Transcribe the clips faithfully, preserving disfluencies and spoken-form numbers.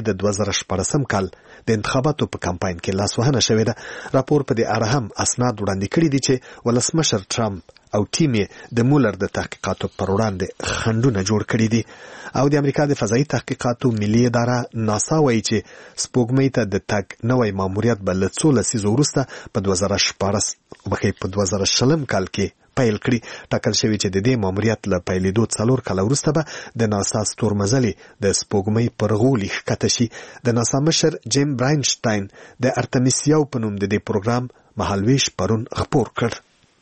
د دوه زره شپاړسم کال د انتخاباتو په کمپاین کې لاسوهنه شوې ده. راپور په دې اړه هم اسناد وړاندې کړي دي چې ولسمشر ټرمپ او ټیم یې د مولر د تحقیقاتو پر وړاندې خنډونه جوړ کړي دي. او د امریکا د فضایي تحقیقاتو ملي اداره ناسا وایي چې سپوږمۍ ته د تګ نوی ماموریت به له څو لسیزو وروسته په دوه زره شپاړس بخې په دوه زره شلم کال کې پیل کړي. ټاکل شوی چې د دې ماموریت له پیلېدو څلور کاله وروسته به د ناسا ستورمزلې د سپوږمۍ پر غولي ښکته شي. د ناسا مشر جیم براینشتاین د ارتمیس یو په نوم د دې پروګرام مهالویش پرون خپور کړ.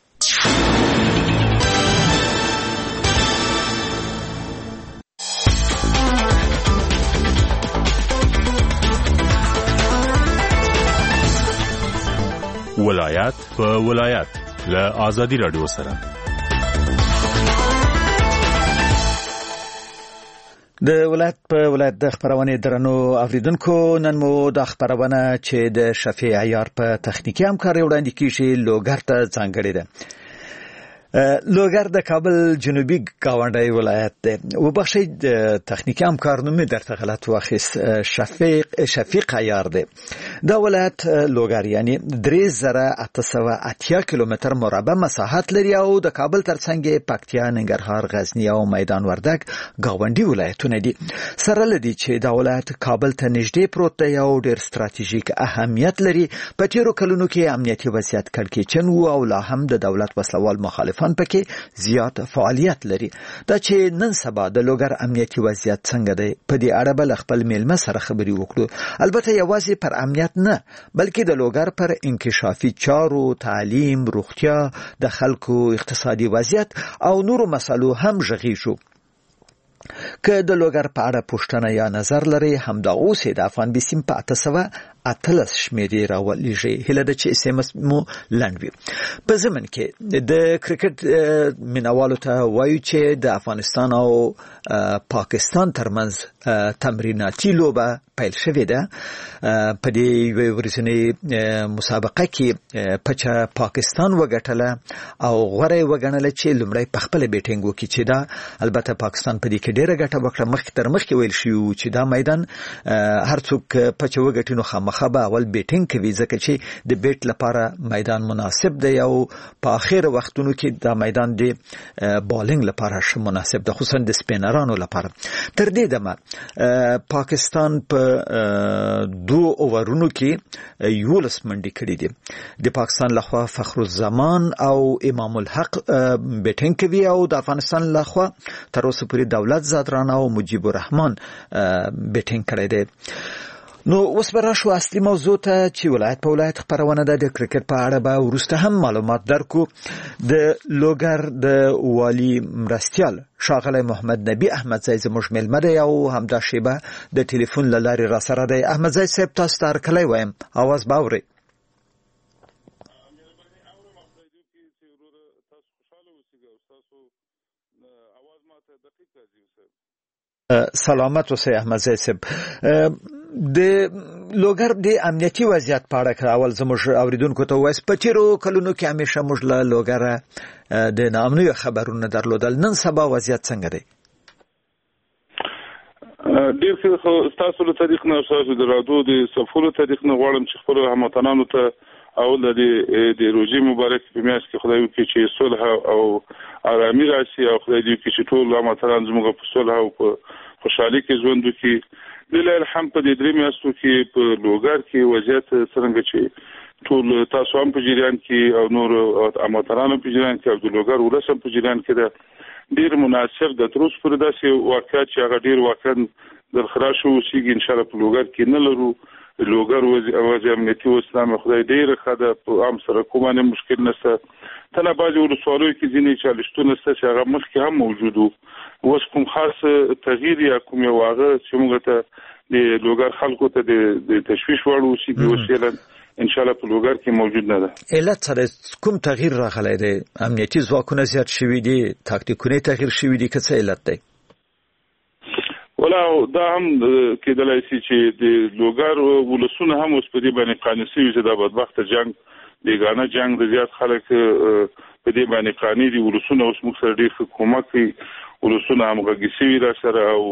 ولایت په ولایت له آزادی رادیو سره د ولایت په ولایت د خبرونه درنو اوریدونکو. نن مو د خبرونه چې د شفیع عیار په تخنیکی همکاري وړاندې کیږي لوګر ته ځانګړې ده. لوګر د کابل جنوبي گاونډي ولایت دی. وبخښئ د تخنیکی همکار نوم درته غلط واخیست. شفیق شفیق عیار دی. دا ولایت لوګر یعنی درې زره اته سوه اتیا کیلومتر مربع مساحت لري او د کابل ترڅنګ پکتیا، ننګرهار، غزنی او میدان وردګ گاونډي ولایتونه دي. سره لدی چې دا ولایت کابل ته نږدې پروت دی او ډېر ستراتیژیک اهمیت لري. په تیرو کلونو کې امنیتي وضعیت کړکېچن و او لا هم د دولت وسلوال مخالفان پکې زیات فعالیت لري. دا چې نن سبا د لوګر امنیتي وضعیت څنګه دی په دې اړه بل خپل میلمه سره خبري وکړو. البته یوازې پر امنیت نه بلکې د لوګر پر انکشافي چارو، تعلیم، روغتیا، د خلکو اقتصادي وضعیت او نورو مسلو هم ژغې شو. که د لوګر په اړه پوښتنه یا نظر لري همدا اوس د افغان بیسیم په اته سوه اتلس شمیرې راولېږي. هیله ده چې اس ام اس مو لنډ وي. په ضمن کې د کرکټ مینوالو ته وایو چې د افغانستان او پاکستان ترمنځ تمریناتي لوبه پیل شوې ده. په دې یوې ورځنۍ مسابقه کې پچه پاکستان وګټله او غوره وګڼله چې لومړی په خپل بیټینګ وکړي چې دا البته پاکستان په دې کې ډېره ګټه وکړه. مخکې تر مخکې ویل شوي چې دا میدان هر څوک پچه وګټي نو خامخا به اول بیټینګ کوي ځکه چې د بیټ لپاره میدان مناسب دی او په اخر وختونو کې دا میدان د بالینګ لپاره ش مناسب دی، خصوصا د سپینرانو لپاره. تر دې دمه پاکستان په دو اوورونو کې یولس منډې کړې دي. د پاکستان لخوا فخر الزمان او امام الحق بیټینګ کوي او د افغانستان لخوا تر اوسه پورې دولت زادران او مجيب الرحمن بیټینګ کړی دی. نو اوس به راشو اصلي موضوع ته چې ولایت په ولایت خبرونه ده. د کرکټ په اړه به وروسته هم معلومات درکو. د لوګر د والي مرستیال ښاغلی محمد نبی احمدزی زموږ میلمه دی او همدا شیبه د ټلیفون له لارې را سره دی. احمدزی صاحب تاسو ته هرکلی وایم، اواز به اورئ. سلامت اوسئ احمدزی صاحب. د لوګر د امنیتي وضعیت په اړه اول زموږ اوریدونکو ته وایي په تیرو کلونو کې همیشه موږ له لوګره د ناامنیو خبرونه درلودل. نن سبا وضعیت څنګه دی؟ ډېر ښه. ستاسو له طریق نه ستاسو د رادیو د صفحو له طریق نه غواړم چې خپلو هموطنانو ته اول د د روژې مبارک په میاشت کې خدای وکړي چې صلح او ارامي راشي او خدای دې وکړي چې ټول هموطنان زموږ په صلح او په خوشحالي کې ژوند وکړي. لله الحمد په دې درې میاشتو کې په لوګر کې وضعیت څنګه چې ټول تاسو هم په جریان کې او نور هموطنانو په جریان کې او د لوګر ولس هم په جریان کې ده ډېر مناسب ده. تر اوسه پورې داسې واقعیت چې هغه ډېر واقعا در خراش اوسېږي انشاءالله په لوګر کې نه لرو. لوګر وضع امنیتي اوس نامه خدای ډېره ښه ده، په عام سړکو باندې مشکل نشته. تله بعضې ولسوالیو کې ځینې چالشتونه شته چې هغه مخکې هم موجود وو. اوس کوم خاص تغییر یا کوم یو هغه چې موږ ته د لوګر خلکو ته د تشویش وړ اوسېږي اوس یې انشاءالله په لوګر کې موجود نه ده. علت سره کوم تغییر راغلی دی؟ امنیتي ځواکونه زیات شوي دي، تاکتیکونه تغییر شوي دي، که څه علت دی؟ ولا دا هم کېدلای شي چې د لوګر ولسونه هم اوس په دې باندې قانع شوي چې دا بدبخته جنګ بیګانه جنګ د زیات خلک په دې باندې قانع دي. ولسونه اوس موږ سره ډېر ښه کومک کوي، ولسونه همغږي شوي را سره او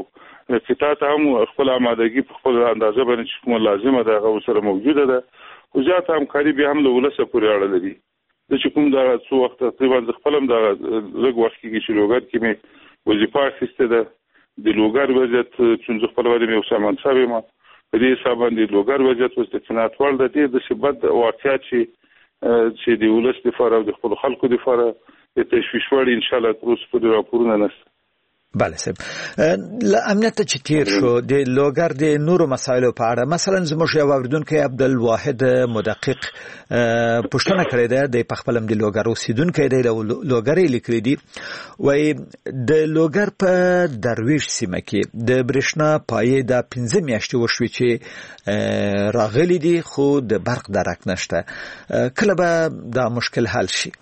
قطاع ته هم خپل آمادګي په خپل اندازه باندې چې کومه لازمه ده هغه سره موجوده ده. خو زیاته همکاري بیا هم له ولسه پورې اړه لري. د چې کوم دا څو وخت تقریبا د خپل هم دا لږ وخت کې چې لوګر کې مې وظیفه اخیسته ده د لوګر وضعیت چې خپل باندې مې وسامان صاحب ما په دې حساب باندې لوګر وضعیت اوس د قناعت وړ د دې د شبد واقعیت چې چې د ولس لپاره او د خپل خلکو لپاره د تشویش وړ ان شاء الله تر اوسه پورې راپورونه نشته. بله صاحب، له امنیت چې تیر شو د لوګر د نورو مسایلو په اړه مثلا زموږ یو اوریدونکی عبدالواحد مدقق پوښتنه کړې ده، د پخپلم د لوګر اوسیدونکی دی، له لوګر یې لیکلي دي، وایي د لوګر په درویش سیمه کې د برېښنا پایې د پنځه میاشتې وشوې چې راغلي دي خو د برق درک نشته. کله به دا مشکل حل شي؟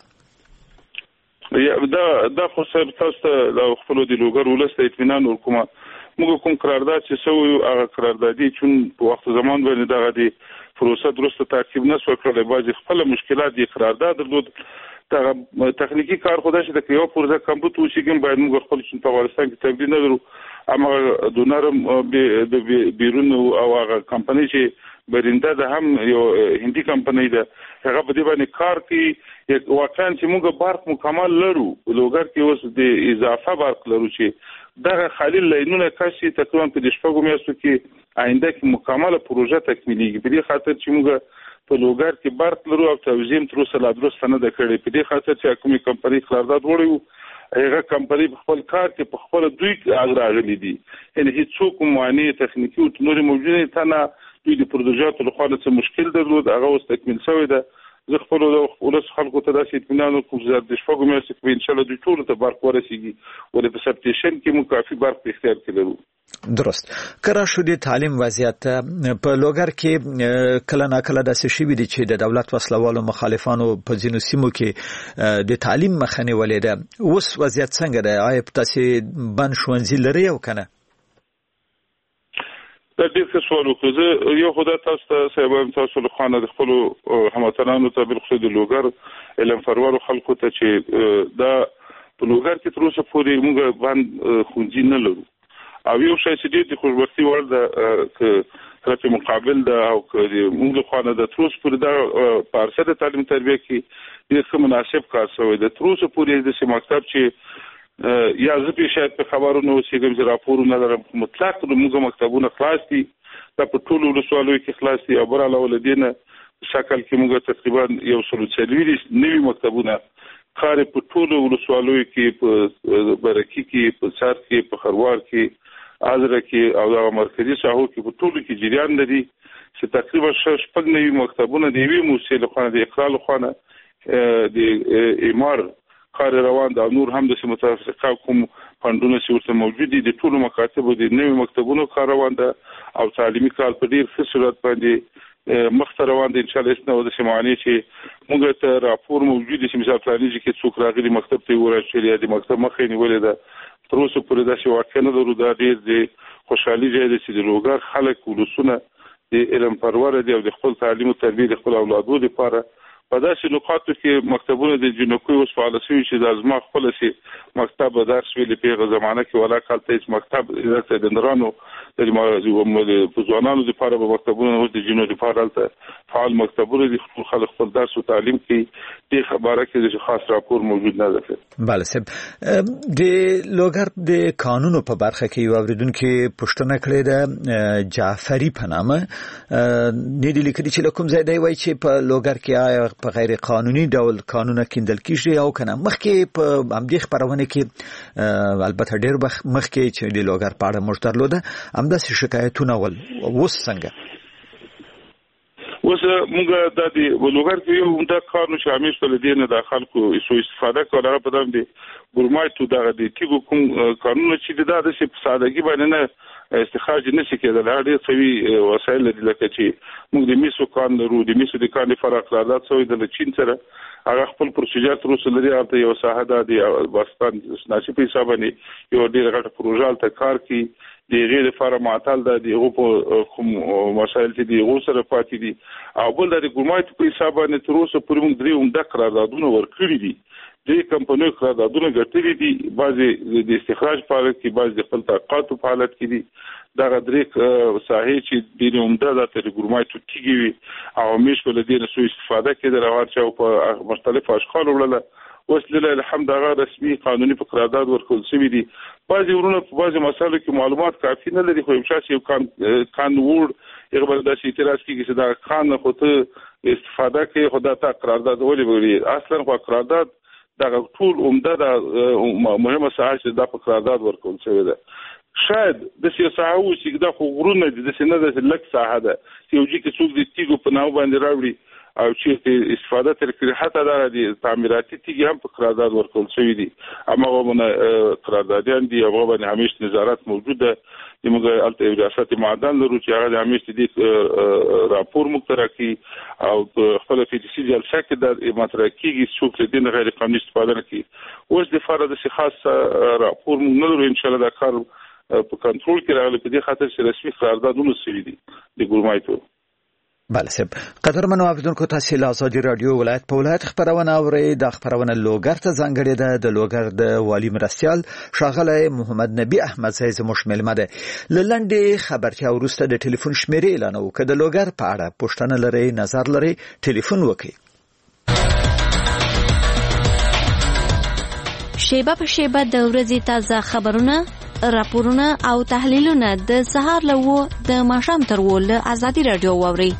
دا دا خو صاحب تاسو ته د خپل د لوګر ولس ته اطمینان ورکوم. موږ کوم قرارداد چې سوی هغه قراردادي چې په وخت زمان باندې دغه د پروسه درسته تعقیب نه شو کړل. بعضی خپل مشکلات د قرارداد درلود. دا تخنیکی کار خو دا چې د یو پروژه کمپیوټر وشيګم باید موږ خپل چې په افغانستان کې تبدیل نه درو. اما دونرم د بیرون او هغه کمپنی چې برنده ده هم یو هندي کمپنی ده، هغه په دې باندې کار کوي. واقعا چې موږ برق مکمل لرو لوګر کې اوس د اضافه برق لرو چې دغه خالي لاینونه کاشي تقریبا په د شپږو میاشتو کې آینده کې مکمله پروژه تکمیلېږي. په دې خاطر چې موږ په لوګر کې برق لرو او توزیع تر اوسه لا درسته نه ده کړې. په دې خاطر چې کومې کمپنی قرارداد وړي هغه کمپنی په خپل کار کې په خپل دوی اغراغلي دي، یعنی هیڅوک معنی تخنیکی او نور موجوده ته نه دوی د پروژاتو له خوا څه مشکل درلود، هغه اوس تکمیل شوی ده. زه خپل ولس خلکو ته داسې اطمینان ورکوم چې د شپږو میاشتو کې ان شاء الله دوی ټولو ته برق ورسیږي، ولې په سبسټیشن کې موږ کافي برق په اختیار کې لرو. درست. کرا شو د تعلیم وضعیت په لوګر کې کله ناکله داسې شوي دي چې د دولت وسلوالو مخالفانو په ځینو سیمو کې د تعلیم مخه نیولې ده. اوس وضعیت څنګه ده؟ آیا تاسې بند ښوونځي لرئ او که نه؟ دا ډېر ښه سوال وکړو. زه یو خو دا تاسو ته صاحب تاسو له خوا نه د خپلو هموطنانو ته بالخصوص د لوګر علم پرورو خلکو ته چې دا په لوګر کې تر اوسه پورې موږ بند ښوونځي نه لرو. او یو شی چې ډېر د خوشبختي وړ ده که سره چې مقابل ده او که موږ له خوا نه د تر اوسه پورې دا په عرصه د تعلیم تربیه کې ډېر ښه مناسب کار شوی ده. تر اوسه پورې داسې مکتب چې یا زه په شاید په خبرونو اوسېږم چې راپورونه لرم، مطلق موږ مکتبونه خلاص دي، دا په ټولو ولسوالیو کې خلاص دي. او بر علاوه له دې نه شکل کې موږ تقریبا یو سل څلوېښت نوي مکتبونه کار په ټولو ولسوالیو کې، په برکي کې، په سر کې، په خروار کې، ازره کې او د مرکزي ساحو کې په ټولو کې جریان لري چې تقریبا شپږ نوي مکتبونه د یوې موسسې له خوا د اقرا له خوا د ایمار کار روان ده. نور هم د متفقه کوم فندونه چې ورته موجود دي د ټولو مکاتبو د نوي مکتبونو کار روان ده او تعلیمي کار په ډېر ښه صورت باندې مخته روان دي. ان شاء الله اسنه د سیمانی چې موږ ته راپور موجود دي چې مثال پلانیږي کې څوک راغلي مکتب ته ورشل یا د مکتب مخې نیولې ده. تر اوسه پورې دا چې واقع نه لرو. دا ډېر د خوشحالي ځای دی چې د لوګر خلک ولسونه د علم پرور دي او د خپل تعلیم او تربیه د خپل اولادو لپاره په داسې نقاطو کې مکتبونه د جنوکوي اوس فعال شوي چې د ازما خپل شي مکتب درس ویلي په زمانه کې ولا کالته هیڅ مکتب د دندرانو د ځوانانو لپاره په مکتبونه اوس د جنو لپاره فعال مکتبونه دي. خلک خپل درس او تعلیم کې د خبره کې د خاص راپور موجود نه ده. بله صاحب، د لوګر د قانونو په برخه کې یو اوریدونکي پوښتنه کړې ده، جعفري په نامه نه دی لیکلي چې له کوم ځای دی، وایي چې په لوګر کې آیا په غیر قانوني ډول قانونه کیندل کیږي او کنه. مخکې په همدې خبرونه کې البته ډېر مخکې چې د لوګر په اړه موږ درلوده همداسې شکایتونه ول. اوس څنګه؟ اوس موږ د لوګر کې یو دا کار نو شامل شول دي نه د خلکو سو استفاده کوله په دغه د ګورمایټو دغه د تیګو کوم قانون چې دا د سادهګي باندې نه استخراج نشي کېدل. هغه څوی وسایل دي لکه چې موږ د میسو کان لرو، د میسو د کان لپاره قرارداد شوی د چین سره، هغه خپل پروسیجر تر اوسه لري. هغه یو ساحه ده د افغانستان ناشې په حساب باندې یو ډېر غټه پروژه ته کار کوي د غیر لپاره معطل ده د غو کوم مسایل چې د غو سره پاتې دي او بل د ګورمایټ په حساب باندې تر اوسه پورې موږ درې عمده قراردادونه ورکړي دي د کمپنیو قراردادونه ګټلي دي، بعضي د استخراج په حالت کې، بعضي د خپل طاقتو په حالت کې دي. دا درې ساحې چې د عمده د تلګورمای توتیږي وي او همیش ول دې نه سو استفاده کېدل او هر چا په مختلف اشکال وړل. اوس لله الحمد هغه رسمي قانوني په قرارداد ورکول شوی دي. بعضي ورونه په بعضي مسایلو کې معلومات کافي نه لري، خو یو شخص یو کان کان وړ یو بل داسې اعتراض کوي چې دا کان خو ته استفاده کوي، خو دا تا قرارداد ولې وړي؟ اصلا خو قرارداد دا ټول عمده د مهمه ساحه چې دا په قرارداد ورکول شوی ده. شاید د سیاساو چې دا خو غرونه دي، د سینه د لک ساحه ده چې یو ځکه چې څوک د تیګو په نامه باندې راوړي او چې استفاده تر کړي، حتی دا د تعمیراتي تیګي هم په قرارداد ورکول شوی دي. اما هغه قراردادیان دي، هغه باندې همیش نظارت موجود ده. موږ الته ریاست معدن لرو چې هغه همیش دې راپور مقترح کوي او خپل فیدراسي جلسه کې د مطرح کیږي څوک دین غیر قانوني استفاده نه کوي. اوس د فرض د خاص راپور موږ نه لرو، ان شاء الله دا کار په کنټرول کې راغلی، په دې خاطر چې رسمي قراردادونه سوي دي د ګورمای ته. بله صاحب، قدرمنو اوریدونکو، تاسو له ازادي رادیو ولایت په ولایت خبرونه اورئ. د خبرونه لوګر ته ځانګړې ده. د لوګر د والی مرستیال ښاغلی محمد نبی احمد زئی زموږ مېلمه ده. له لنډې خبرتیا وروسته د ټلیفون شمیرې اعلانوو. که د لوګر په اړه پوښتنه لرئ، نظر لرئ، ټلیفون وکړئ. شیبه په شیبه د ورځې تازه خبرونه، راپورونه او تحلیلونه د سهار له وو د ماښام تر وو له ازادي رادیو واورئ.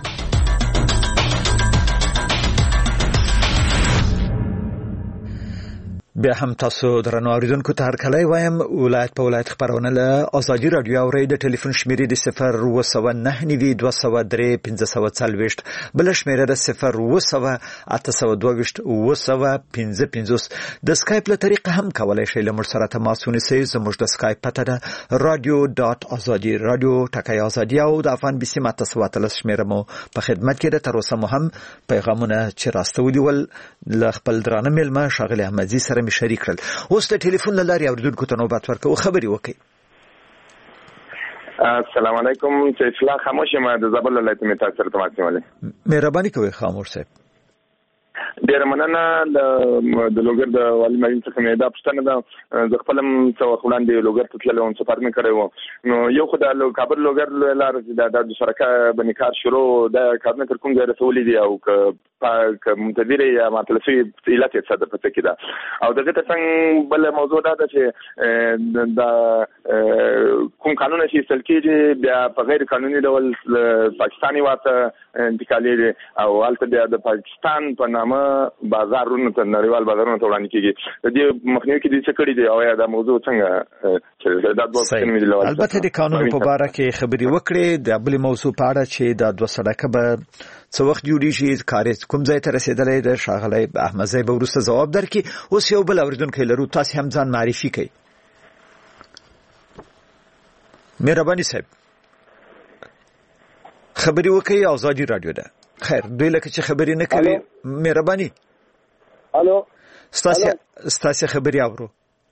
بیا هم تاسو درنو اوریدونکو ته هرکلی وایم. ولایت په ولایت خبرونه له ازادي رادیو اورئ. د ټلیفون شمیرې د صفر اوه سوه نهه نوي دوه سوه درې پنځه سوه څلوېښت، بله شمیره د صفر اوه سوه اته سوه دوه ویشت اوه سوه پنځه پنځوس. د سکایپ له طریقه هم کولی شئ له موږ سره تماس ونیسئ. زموږ د سکایپ پته ده رادیو ډاټ ازادي، رادیو ټکی ازادي، او د افغان بي سي اته سوه اتلس شمیره مو په خدمت کې ده. تر اوسه مو هم پیغامونه چې راستولي ول له خپل درانه مېلمه ښاغلي احمدزي سره می شریک کړل. اوس د ټلیفون له لارې اوریدونکو ته نوبت ورکوو. خبرې وکړئ. السلام علیکم. چې اصلاح خاموش یم د زابل ولایت می تاسو سره تماس نیولې. مهرباني کوئ خاموش صاحب. ډیر مننه. د لوګر د والی مېلمه څخه مې دا پوښتنه ده، د خپل څو وړاندې لوګر ته تللم چې فرمې کړی و، نو یو خو د کابل لوګر لار د د شرکا باندې کار شروع د کارونه تر کوم ځای رسولي دي او ک منتظر یا مطلفي علت یې څه ده پته کې ده. او دغه ترڅنګ بل موضوع دا ده چې د کوم قانون چې استل کېږي بیا په غیر قانوني ډول پاکستاني واته انتقالي او هلته د پاکستان په نامه بازارونو ته نړیوال بازارونو ته وړاندې کېږي. د دې مخنیوي کې د څه کړي دي او یا دا موضوع څنګه چې دا دوه څنګه ملي لول. البته د قانون په اړه کې خبرې وکړې. د بل موضوع په اړه چې د دوه سړکه به څو وخت جوړیږي، کار کوم ځای ته رسیدلی ده، ښاغلی احمدزي به وروسته ځواب درکړي. اوس یو بل اوریدونکی لرو، تاسو هم ځان معرفي کړئ. مهرباني صاحب خبرې وکړئ. ازادي رادیو ده. خیر، دوی لکه چې خبرې نه کوي. مهرباني. الو، ستاسو ستاسو خبرې اورو.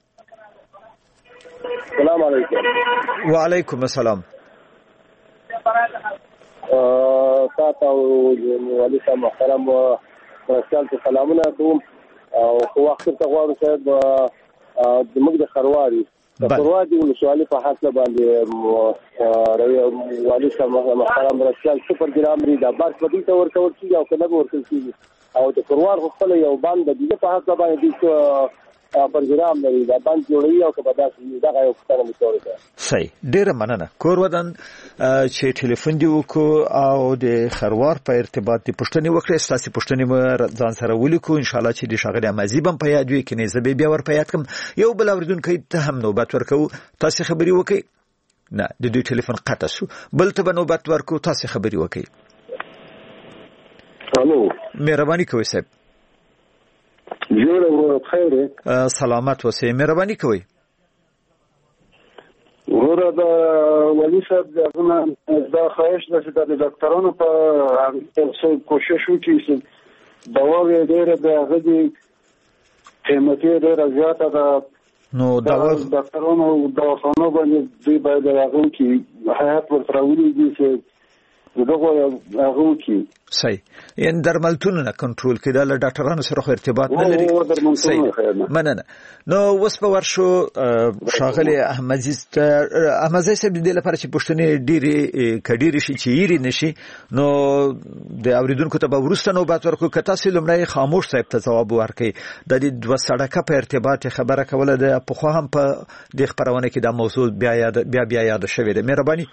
السلام علیکم. وعلیکم السلام. تاسو ولې سم محترم ورسال ته سلامونه کوم او خو وخت ته غواړم چې د موږ د خرواري د خرواري ولسوالۍ په حاصله باندې راوي والي سم محترم ورسال سپر ګرام لري د بار په دې تور تور کیږي او کله ورکل کیږي او د خروار خپل یو باندې د دې په حاصله باندې د پرګرام لري دا باندې جوړي او کبه داسې دغه یو څه متوره ده. صحیح، ډیره مننه. کور ودان چې ټلیفون دی وکړو او د خروار په ارتباط د پښتني وکړې. ستاسو پښتني مر ځان سره ولیکو. ان شاء الله چې د شاغلي احمدزي بم په یاد وي کې نه زبې بیا ور په یاد کوم. یو بل اوریدونکو ته هم نوبت ورکو. تاسو خبري وکړئ. نه، د دوی ټلیفون قطع شو. بل ته نوبت ورکو. تاسو خبري وکړئ. الو، مهرباني کوئ صاحب. جوړه خیره. سلامت اوسئ. مهرباني کوئ. ګوره د ولي صاحب دغه دا خواهش ده چې د ډاکټرانو په څو کوشش وکړي چې دوا یې ډېره د هغه دي قیمتي ډېره زیاته ده. نو دوا ډاکټرانو دواخانو باندې دوی باید هغه کې حیات ورته راولېږي چې دغه هغه کی صحیح ان درملتون نه کنټرول کړه له ډاکټرانو سره ارتباط نه لري صحیح مننه نو وس په ورشو شاغلی احمدزیز احمدزیز صاحب د لپاره چې پښتنې ډيري کډيري شي چې یری نشي نو د اوریدونکو ته به ورسته نو بات ورکو کته سلمړی خاموش صاحب ته جواب ورکړي د دې دوه سړکه په ارتباط خبره کوله د په خو هم په د خبرونه کې د موضوع بیا یاد بیا بیا یاد شوی د مهرباني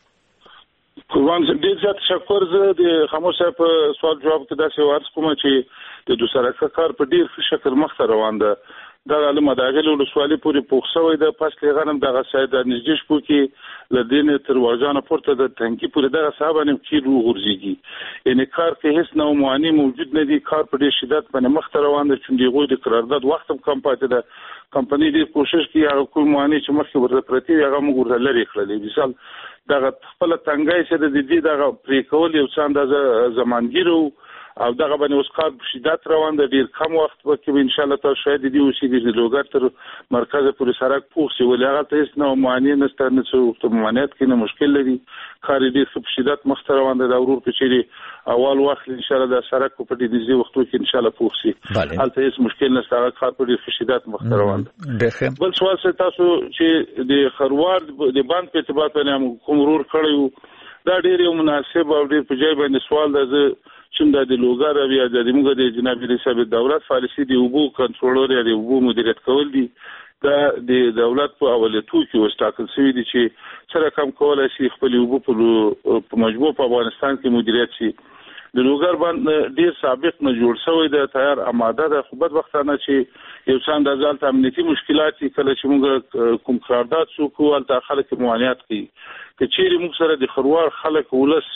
قربان دې ذات شکر زه د خاموش صاحب سوال جواب کې دا څه ورس کوم چې د دوه سړکه کار په ډیر ښه شکل مخ ته روان ده دا له مداغل ول سوالي پوری پوښښوي د فصل غنم دغه ساید نږدې شپو کې لدین تر ورجانه پورته د تنکی پوری دغه صاحب نیم کیلو غورځيږي یعنی کار کې هیڅ نو معنی موجود نه دي کار په ډیر شدت باندې مخ ته روان ده چې دیغه د قرارداد وخت کم پاتې ده کمپنی دې کوشش کوي هغه کوم معنی چې مخکې ورته پرتی هغه موږ ورته لري کړل مثال دغه خپل تنګای چې د دې دغه پرې کول یو څه اندازه زمانګیرو او دغه باندې اوس کار په شدت روان دی ډیر کم وخت وکړي ان شاء الله تاسو شاید دې اوسې د لوګر تر مرکز پورې سړک پوښ سی ولې هغه ته هیڅ نو معنی نشته نه څه معنیت کې نه مشکل لري کار دې په شدت مخ ته روان دی دا ورور په چیرې اول وخت ان شاء الله د سړک په دې دې وختو کې ان شاء الله پوښ سی حالته هیڅ مشکل نشته هغه کار په دې شدت مخ ته روان دی بل سوال څه تاسو چې د خروار د باند په ارتباط باندې کوم ورور کړیو دا ډیر یو مناسب او ډیر په ځای باندې سوال ده چې د لوګر بیا د موږ د جناب رئیس دولت پالیسي دی وبو کنټرولر یا دی وبو مدیریت کول دي دا د دولت په اولتو کې وستاکل شوی دي چې سره کم کولای شي خپل وبو په مجبور په افغانستان کې مدیریت شي د لوګر باندې ډیر سابق نه جوړ شوی دی تیار آماده ده خو بد وختانه چې یو څاند ځال امنیتي مشکلات کله چې موږ کوم قرارداد سو کوال ته خلک معاینات کوي چې چیرې موږ سره د خروار خلک ولس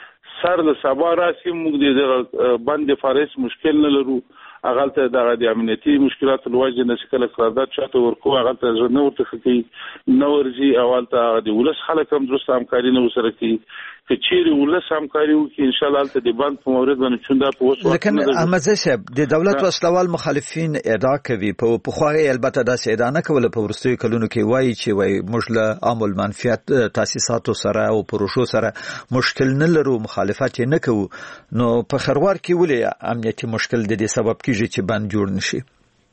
سر له سبا راسي موږ د باندې فارس مشکل نه لرو هغه ته د امنیتي مشکلات لوجه نه شکل قرارداد چاته ورکو هغه ته ځنه ورته کوي نو ورځي اول ته د ولس خلک هم درست همکاري نه وسره کوي چې چیرې ولس همکاري وکړي ان شاء الله ته د باند په مورد باندې چوندا په وسو لیکن احمد صاحب د دولت وسلوال مخالفین ادعا کوي په پخوانی البته دا ادعا نه کوله په ورستي کلونو کې وایي چې وایي موږ له عامل منفعت تاسیساتو سره او پروژو سره مشکل نه لرو مخالفت نه کوو نو په خروار کې ولې امنیتي مشکل د دې سبب کیږي چې باند جوړ نشي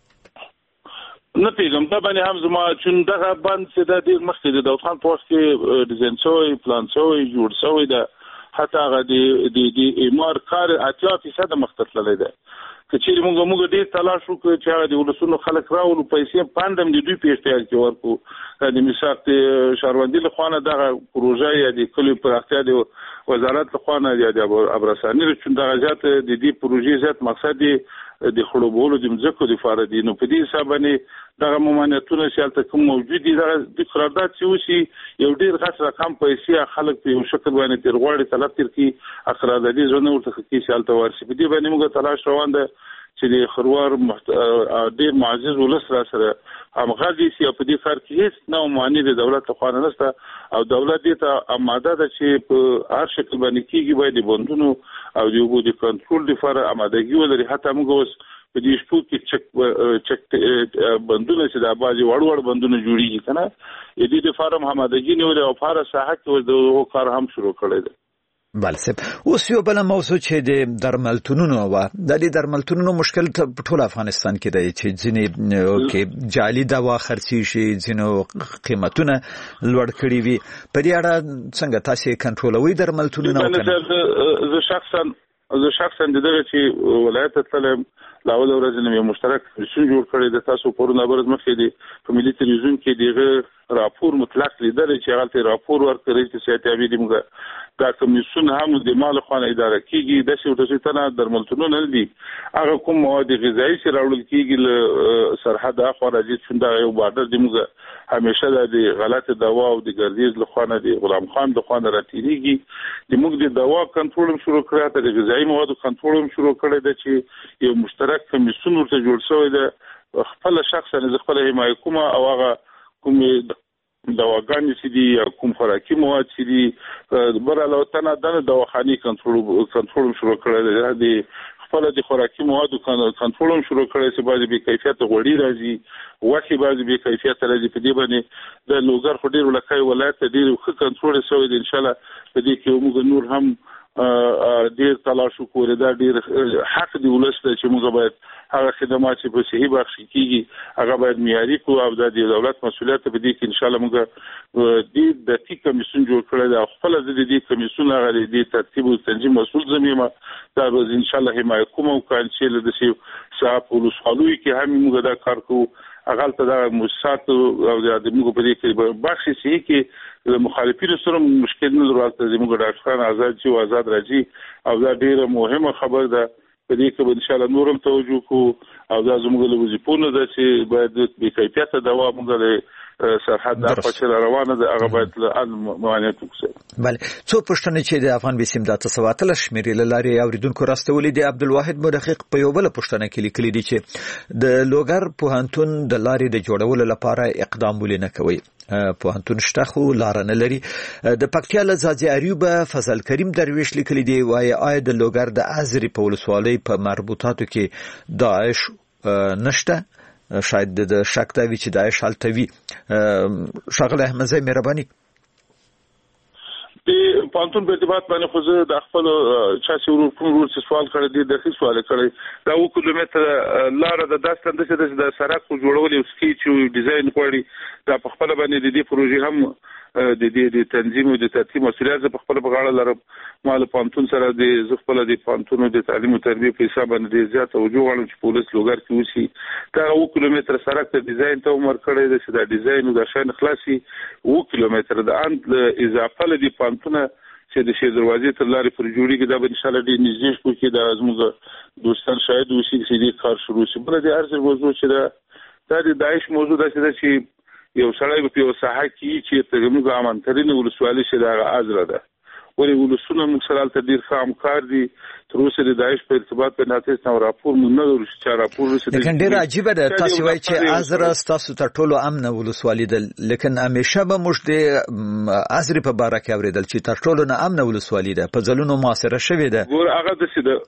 نه پیغام دا باندې هم زما چون دغه باندې چې د دې مخکې د داوود خان په وخت کې ډیزاین شوی پلان شوی جوړ شوی دا حتی هغه د د ایمار کار اتیا فیصد مختصلې ده چې موږ موږ دې تلاش وکړو چې هغه د ولسونو خلک راوړو پیسې پاندم د دوی په اختیار کې ورکو د میثاق شهروندي له خوانه دغه پروژه یا د کلی پر اختیار د وزارت له خوانه یا د ابرسانی چې دغه ذات د دې پروژې ذات مقصد دی د خړوبولو د مځکو د فاردي نو په دې حساب باندې دغه ممانعتونه چې کوم موجود دي د قرارداد چې وسی یو ډیر غټ رقم پیسې خلک په یو شکل باندې تر غوړې طلب تر کی قراردادي زونه ورته کې شالته ورسي په دې باندې موږ تلاش روان ده چې د خروار محت... ډیر معزز ولس را سره همغږي سي په دې کار کې هیڅ نو معنی د دولت خو نه نشته او دولت دې ته آماده ده چې په هر شکل باندې کېږي باید بندونو او د یو د کنټرول لپاره آمادګي ولري حتی موږ اوس په دې شپو کې چک چک بندونه چې د اباځي وړ وړ بندونه جوړیږي کنه دې د فارم آمادګي نه ولې او فار ساحه کې د کار هم شروع کړی دی بله سب اوس یو بل موضوع چې د درملتونونو و د دې درملتونونو مشکل په ټول افغانستان کې دی چې ځینې کې جعلي دوا خرڅي شي ځینو قیمتونه لوړ کړي وي په دې اړه څنګه تاسو کنټرولوي درملتونونه او زه شخصا زه شخصا د دغه چې ولایت تلم لاول ورځ نه مشترک رسون جوړ کړی د تاسو پرونه برز مخې دي په ملي تلویزیون کې دغه راپور مطلق لیدل چې هغه راپور ورکړي چې سیاتي دي موږ دا کمیسیون هم د مال خوانه اداره کیږي د څه ورته تنه درملتونونه دي هغه کوم مواد غذایی چې راوړل کیږي له سرحد اخوا راځي چې دا یو بارډر دی موږ همیشه د غلط دوا او د ګردیز له خوانه دی غلام خان د خوانه راتېږي د موږ د دوا کنټرول شروع کړی د غذایی موادو کنټرول شروع کړی د چې یو مشترک کمیسیون ورته جوړ شوی دی خپل شخصا د خپل حمایت کوم او هغه کوم دواګانې چې دي یا کوم خوراکي مواد چې دي بر علاوه تنه د دواخاني کنټرول کنټرول شروع کړل دي خپل د خوراکي موادو کنټرول هم شروع کړی چې بعضې بې کیفیته غوړي راځي، غوښې بعضې بې کیفیته راځي. په دې باندې د لوګر خو ډېر ولکای ولایت ته ډېر ښه کنټرول شوی دی. انشاءالله په دې کې موږ نور هم ډېر تلاش وکړو. دا ډېر حق دی ولس ته چې موږ باید هغه خدمات چې په صحیح بخش کېږي هغه باید معیاري کړو او دا د دولت مسؤلیت په دې کې انشاءالله موږ ډېر دقیق کمیسیون جوړ کړی دی او خپله زه د دې کمیسیون هغه د دې ترتیب او تنظیم مسؤل زم یم. دا به انشاءالله حمایه کوم او که چې له داسې صاحب ولسوالیو کې هم موږ دا کار کوو. هغلته دا مؤسسات او د موږ په دې کې بخش صحیح کې د مخالفینو سره مشکل نه لرو. هلته زموږ ډاکټران آزاد شي او آزاد راځي او دا ډېره مهمه خبر ده. په دې کې به انشاءالله نور هم توجه کوو او دا زموږ له وظیفو نه ده چې باید بې کیفیته دوا موږ د سرحد د اخوا چې روانه ده هغه باید له معاینات وکړو. بله، څو پوښتنې چې د افغان بیسیم د اته سوه اتلس شمېرې له لارې اورېدونکو راستولي دي. عبدالواحد مدقق په یو بله پوښتنه کې لیکلي دي چې د لوګر پوهنتون د لارې د جوړولو لپاره اقدام ولې نه کوئ؟ پوهنتون شته خو لاره نه لري. د پکتیا له ځاځي اریوبه فضل کریم درویش لیکلي دي، وایي آیا د لوګر د ازرې په ولسوالۍ په مربوطاتو کې داعش نشته؟ شاید د شک دا وي چې داعش هلته وي. ښاغلی احمدزی مهرباني. د پوهنتون په ارتباط باندې خو زه د خپلو چا چې ورور کوم ورور چې سوال کړی دی دقیق سوال کړی. دا اووه کیلومتره لاره ده، داسې همداسې ده چې د سړک خو جوړول یو سکیچ او ډیزاین غواړي. دا په خپله باندې د دې پروژې هم د دې د تنظیم او د ترتیب مسؤلیت زه په خپله په غاړه لرم. ما له پوهنتون سره د زه خپله د پوهنتون د تعلیم او تربیې په حساب باندې ډېر زیات توجه غواړم چې په ولس لوګر کې اوسي. دا اووه کیلومتره سړک ته ډیزاین ته عمر کړی دی چې دا ډیزاین او دا شیان خلاص شي. اووه کیلومتره د اند اضافه له دې پوهنتونه چې د شیر دروازې تر لارې پر جوړېږي دا به انشاءالله ډېر نږدې شو کې دا زموږ دوستان شاید اوسي چې دې کار شروع شي. بله د هر څه موضوع چې ده دا د داعش موضوع داسې ده چې یو سړی په یو ساحه کې چې ته موږ امانترینه ولسوالي چې د هغه ازره ده، ولې ولسونه موږ سره هلته ډېر ښه همکار دي. تر اوسه د داعش په ارتباط باندې هېڅ نوع راپور موږ نه لرو چې چا راپور رسېدلی. لیکن ډېره عجیبه ده، تاسې وایئ چې ازره ستاسو تر ټولو امنه ولسوالي ده، لیکن همیشه به موږ د ازرې په باره کې اورېدل چې تر ټولو نه امنه ولسوالي ده، په ځلونو محاصره شوې ده. ګوره هغه داسې ده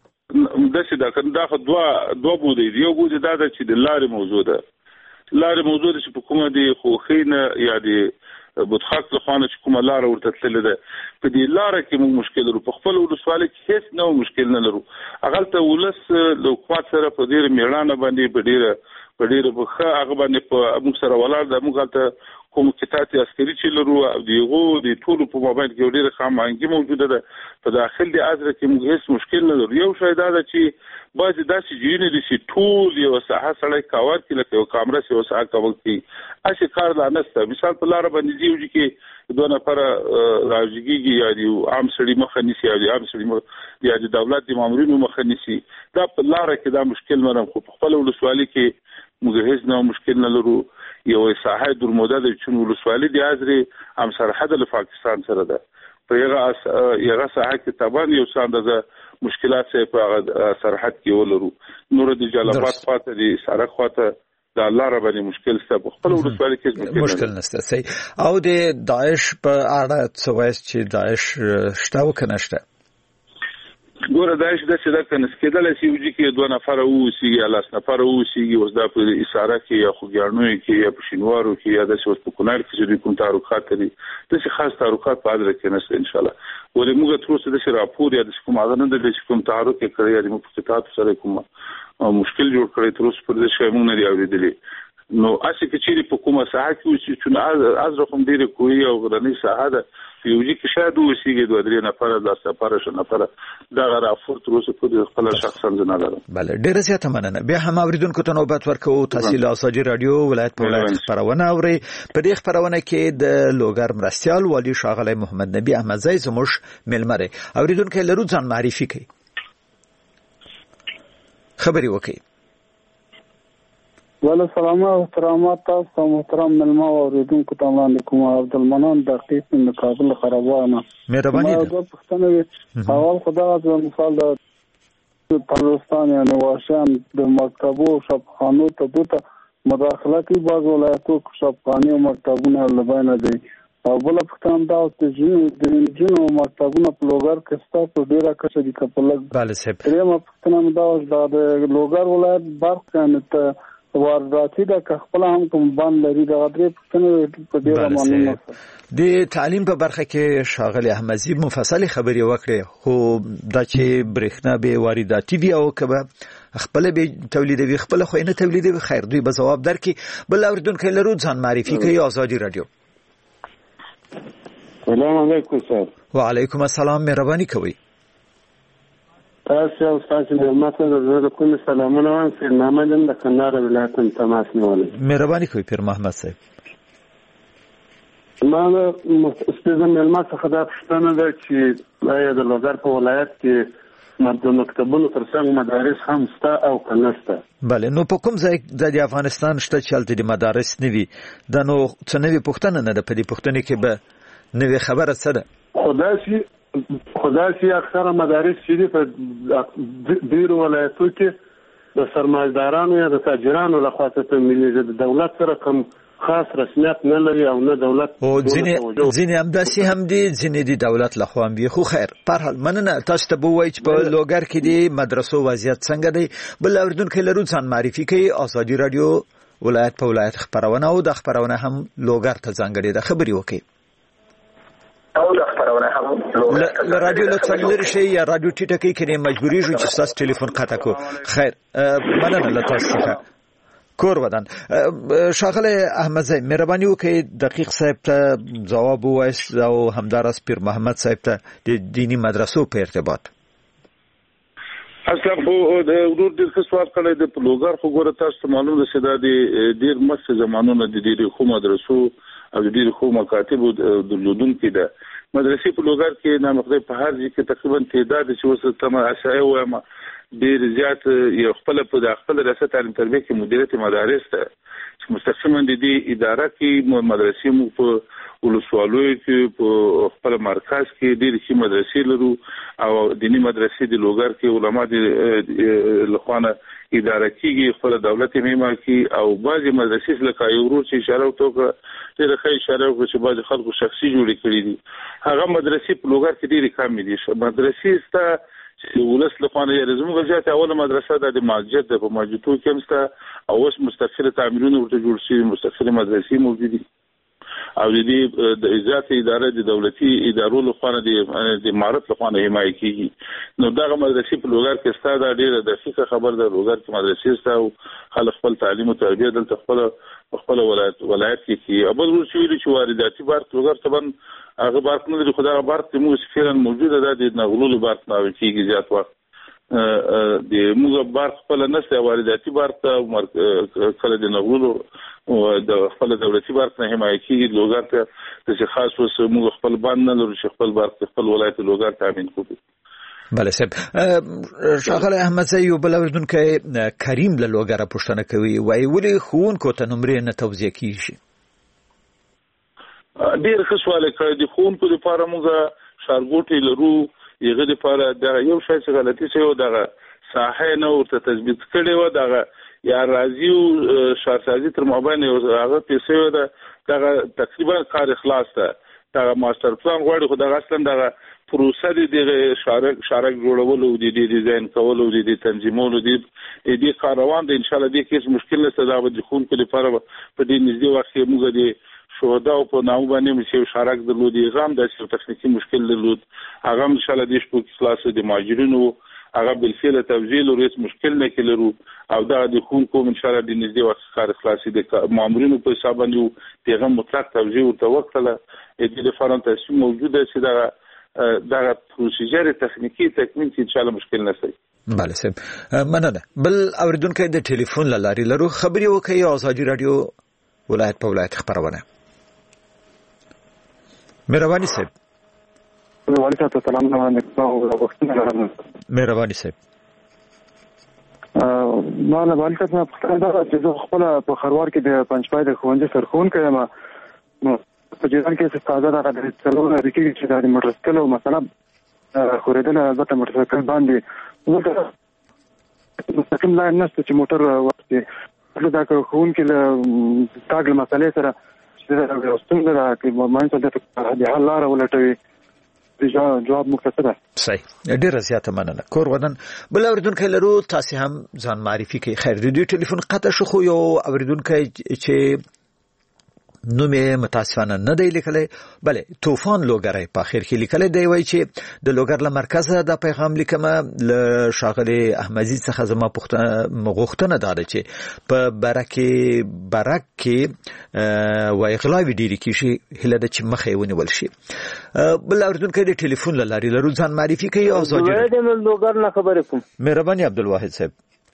داسې ده دا خو دوه دوه بودی دي. یو بود دا ده چې د لارې موضوع ده. لارې موضوع ده چې په کومه د خوښۍ نه یا د بودخاک له خوا نه چې کومه لاره ورته تللې ده، په دې لاره کې موږ مشکل لرو. په خپل ولسوالۍ کې هېڅ نوع مشکل نه لرو. هغلته ولس له حکومت سره په ډېره مېړانه باندې په ډېره په ډېره ښه هغه باندې په موږ سره ولاړ ده. موږ هلته کوم قطعات عسکري چې لرو او د هغو د ټولو په مابین کې یو ډېره ښه هماهنګي موجوده ده. په داخل د ازره کې موږ هېڅ مشکل نه لرو. یو شی دا ده چې بعضې داسې ځایونه دي چې ټول یوه ساحه سړی کاور کړي لکه یو کامرس یوه ساحه کاور کړي، هسې کار لا نشته. مثال په لاره باندې ځي وځي کې دوه نفره راجګېږي یا د یو عام سړي مخه نیسي یا د عام سړي یا د دولت د مامورینو مخه نیسي. دا په لاره کې دا مشکل نه لرم، خو په خپله ولسوالي کې موږ هېڅ نه مشکل نه لرو. یوه ساحه درموده ده چې ولسوالي د ازرې هم سرحده له پاکستان سره ده. په هغه ساحه کې طبعا یو څه اندازه مشکلات چې په هغه سرحد کې ولرو. نور د جلالاباد خواته د سړک خواته د لاره باندې مشکل شته، په خپل ولسوالي کې مشکل نشته. صحیح. او د داعش په اړه څه وایي چې داعش شته او که نشته؟ ګوره داعش داسې ده که نه کېدلی شي وجي کې دوه نفره واوسېږي یا لس نفره واوسېږي. اوس دا په اساره کې یا خوږیاڼیو کې یا په شینوارو کې یا داسې اوس په کونړ کې چې دوی کوم تعرقات لري داسې خاص تعرقات په ازره کې نشته انشاءالله. ولې موږ تر اوسه داسې راپور یا داسې کوم هغه نه ده چې کوم تعرق یې کړی یا موږ په قطعاتو سره کوم مشکل جوړ کړی تر اوسه پر دې شی موږ نه دي اورېدلي. نو هسې که چیرې په کومه ساحه کې اوسي چې ازره خو هم ډېرې کوهي او غرنۍ ساحه ده، په یو ځای کې شاید واوسېږي دوه درې نفره لس نفره ښه نفره. دغه راپور تر اوسه پورې خپله شخصا زه نه لرم. بله، ډېره زیاته مننه. بیا هم اورېدونکو ته نوبت ورکوو. تاسې له ازادي راډیو ولایت په ولایت خپرونه اورئ. په دې خپرونه کې د لوګر مرستیال والي ښاغلی محمد نبي احمدزی زموږ میلمه دی. اورېدونکی لرو ځان معرفي کړئ، خبرې وکړئ. وعلى السلام واحترامات تاسو محترم ملما او اوریدونکو ته وړاندې کوم. عبدالمنان دقیق من کابل خرابانه مهرباني ده. دا پښتنه اول خدای د مثال د پاکستان یعنی واشان د مکتبو شپخانو ته بوته مداخله کوي. بعض ولایتو کې شپخانه او مکتبونه لبنه دي او بل پښتون دا د جنو د جنو مکتبونو په لوګر کې ستا په ډیره کچه دي کپلګ بله صاحب دریم پښتون دا د لوګر ولایت برخه کنه ته وارداتي د خپل هم کوم باندې لري د غدرې پښتون په ډیره معنی د تعلیم په برخه کې شاغلی احمدزی مفصل خبري وکړي خو دا چې برېښنا به وارداتي وي او کبه خپل به تولیدوي خپل خو نه تولیدوي خیر دوی به جواب درکې بل اوردونکو لرو ځان معرفي کوي آزادي رادیو. سلام علیکم سر. وعلیکم السلام مهرباني کوي. تاسو او تاسو د ماته د کوم سلامونه وایم چې نامدن د کندهار ولایت تماس نیولې. مهرباني کوي پیر محمد صاحب. ما استاد ملما څخه دا پوښتنه ده چې د لوګر په ولایت کې د مکتبونو ترڅنګ مدارس هم شته او کنه شته. بله نو په کوم ځای د افغانستان شته چې هلته د مدارس نه وي دا نو څه نوې پوښتنه نه ده په دې پوښتنې کې به نوې خبره څه ده؟ خدا چې خدا چې اکثره مدارس چې دي په ډېرو ولایتو کې د سرمایه‌دارانو یا د تاجرانو لخوا تمویلېږي د دولت سره کوم خاص رسمیت نه لري او نه دولت او ځینې ځینې همداسې هم دي ځینې د دولت لخوا هم وي خو خیر په هر حال مننه تاسو ته به ووایي چې په لوګر کې د مدرسو وضعیت څنګه دی بل اورېدونکی لرو ځان معرفي کوي آزادي رادیو ولایت په ولایت خپرونه او د خپرونه هم لوګر ته ځانګړې ده خبرې وکړي او د خپرونه هم له رادیو له څلور شي یا رادیو ټیټه کې کې مجبوري شو چې تاسو ټلیفون قطع کو خیر مننه له تاسو څخه کور ودان. شاغله احمدزی مهرباني وکړئ دقیق صاحب ته جواب وایست او همدارس پیر محمد صاحب ته د دینی مدرسو په ارتباط. اصلا خو د ورور د خصوص کړي د لوګر خو ګوره تاسو معلومه ده چې د ډیر مخکې زمانونو د ډیر خو مدرسو او د ډیر خو مکاتب درلودونکو ده مدرسې په لوګر کې نامخدي په هر ځای کې تقریبا تعداد چې وسه تمه اشعه وایم ډیر زیات یو خپل په داخل ریاست تعلیم تربیه کې مدیریت مدارس ته چې مستقیما د دې اداره کې مدرسې مو په ولسوالۍ کې په خپل مرکز کې ډیر شي مدرسې لرو او دینی مدرسې د لوګر کې علما د لخوانه اداره کېږي خپل دولت میما کې او بعضي مدرسې لکه یو ورور چې اشاره وکړه چې د خیر اشاره وکړه چې بعضي خلکو شخصي جوړې کړې دي هغه مدرسې په لوګر کې ډېرې کم دي مدرسې ستا ولس لخوانه یې زموږ ځای ته اوله مدرسه د مسجد د په مسجدو کې همسته او اوس مستقله تعمیرونه ورته جوړ شي مستقله مدرسې موجودي او د دې د ذات اداره د دولتي ادارو لخوانه د امارت لخوانه حمایت کیږي نو دغه مدرسې په لوګر کې ستاسو د ډیره دقیقه خبر ده لوګر کې مدرسې ستاسو خلک خپل تعلیم او تربیه دلته خپل خپل ولایت ولایت کې او بل څه ویل چې وارداتي بارت لوګر تبن هغه بارت نه لري خدای بارت موږ فعلا موجوده ده د نغلولو بارت نه کیږي زیات وخت د موږ بارت خپل نه وارداتي بارت کله د نغلولو او د خپل دولتي بارت نه حمایت کیږي لوګر ته د خاص وس موږ خپل باندې نه لري خپل بارت خپل ولایت لوګر تامین کوو. بله صاحب شاغله احمدزی یو بل اوردونکو کریم له لوګر پوښتنه کوي وای ولې خوونکو ته نمرې نه توزیع کیږي ډیر ښه سوال کوي د خوونکو لپاره موږ شارګوټي لرو یغه لپاره دا یو شای څه غلطي شوی دغه صحه نه ورته تثبیت کړي و دغه یا راځي او شارسازي تر مابین هغه پیسې ده دغه تقریبا کار اخلاص ده دغه ماستر پلان غواړي خو دغه اصلا دغه پروسه دغه شارک شارک جوړول او د ډیزاین کول او د تنظیمولو د دې کار روان دي ان شاء الله د کیس مشکل نه صدا به خوونکو لپاره په دې نږدې وخت کې موږ د شهدا او په نامو باندې مې شارک درلودي غام د تخنیکی مشکل درلود هغه ان شاء الله د شپږ کلاس د ماجرینو هغه بل فعل توزیع او ریس مشکل نه کلرو او دا د خوونکو ان شاء الله د نږدې وخت کار خلاصي د مامورینو په حساب باندې پیغام مطلق توزیع او توکل د فرانسې موجوده چې دا دا پروسیجر تخنیکی تکمیل چې ان شاء الله مشکل نه شي. بله صاحب مننه بل اوریدونکو د ټلیفون لاري لرو خبري وکي آزادي رادیو ولایت په ولایت خبرونه مهرباني صاحب وعلیکم السلام علیکم مهرباني صاحب ما نه بالکل نه پښتنه دا چې خپل په خروار کې د پنځپای د خوندې سرخون کړم نو په جریان کې څه تازه دا د څلور ریکې چې د موټرسایکل مثلا خوریدل البته موټرسایکل باندې مستقیم لاین نشته چې موټر ورته دا خون کې له تاګل مسالې سره چې د ستونزه ده چې مانځ د حل لاره ولټوي جواب مختصره. صحیح، ډیره زیاته مننه. کور ودان بل اوریدونکو لرو، تاسو هم ځان معرفي کړئ. خیر د دې ټلیفون قطع شو، خو یو اوریدونکو چې نو مې متاسفانه نه دی لیکلی، بله طوفان لوګری په اخر کې لیکلی دی، وایي چې د لوګر له مرکزه دا پیغام لیکمه له ښاغلي احمدزي څخه زما غوښتنه دا ده چې په برکې برک کې وایي غلاوې ډېرې کېږي، هیله ده چې مخه یې ونیول شي. بل اوریدونکی د ټلیفون له لارې لرو، ځان معرفي کوي او زه د لوګر نه خبرې کوم. مهرباني عبدالواحد صاحب.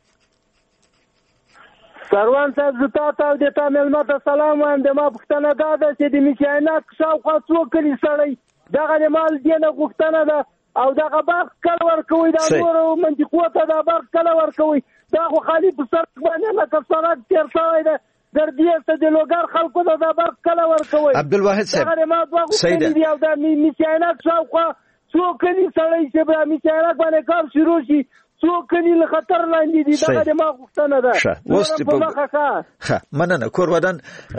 سروان صاحب زه تا ته او د تا مېلمه ته سلام وایم. د ما پوښتنه دا ده چې د میچاینات شاوخوا څو کلي سړی دغه د مال دې نه غوښتنه ده او دغه برق کله ورکوي، دا نورو منطقو ته دا برق کله ورکوي، دا خو خالي په سړک باندې لکه سړک تېر شوی ده، در دې ته د لوګر خلکو ته دا برق کله ورکوي. عبدالواحد صاحب دغه د ما دوه غوښتنې دي او دا میچاینات شاوخوا څو کلي سړی چې به میچاینات باندې کار شروع شي څو کلی له خطر لاندې دي، دغه د ما غوښتنه ده. ښه مننه. کور ودان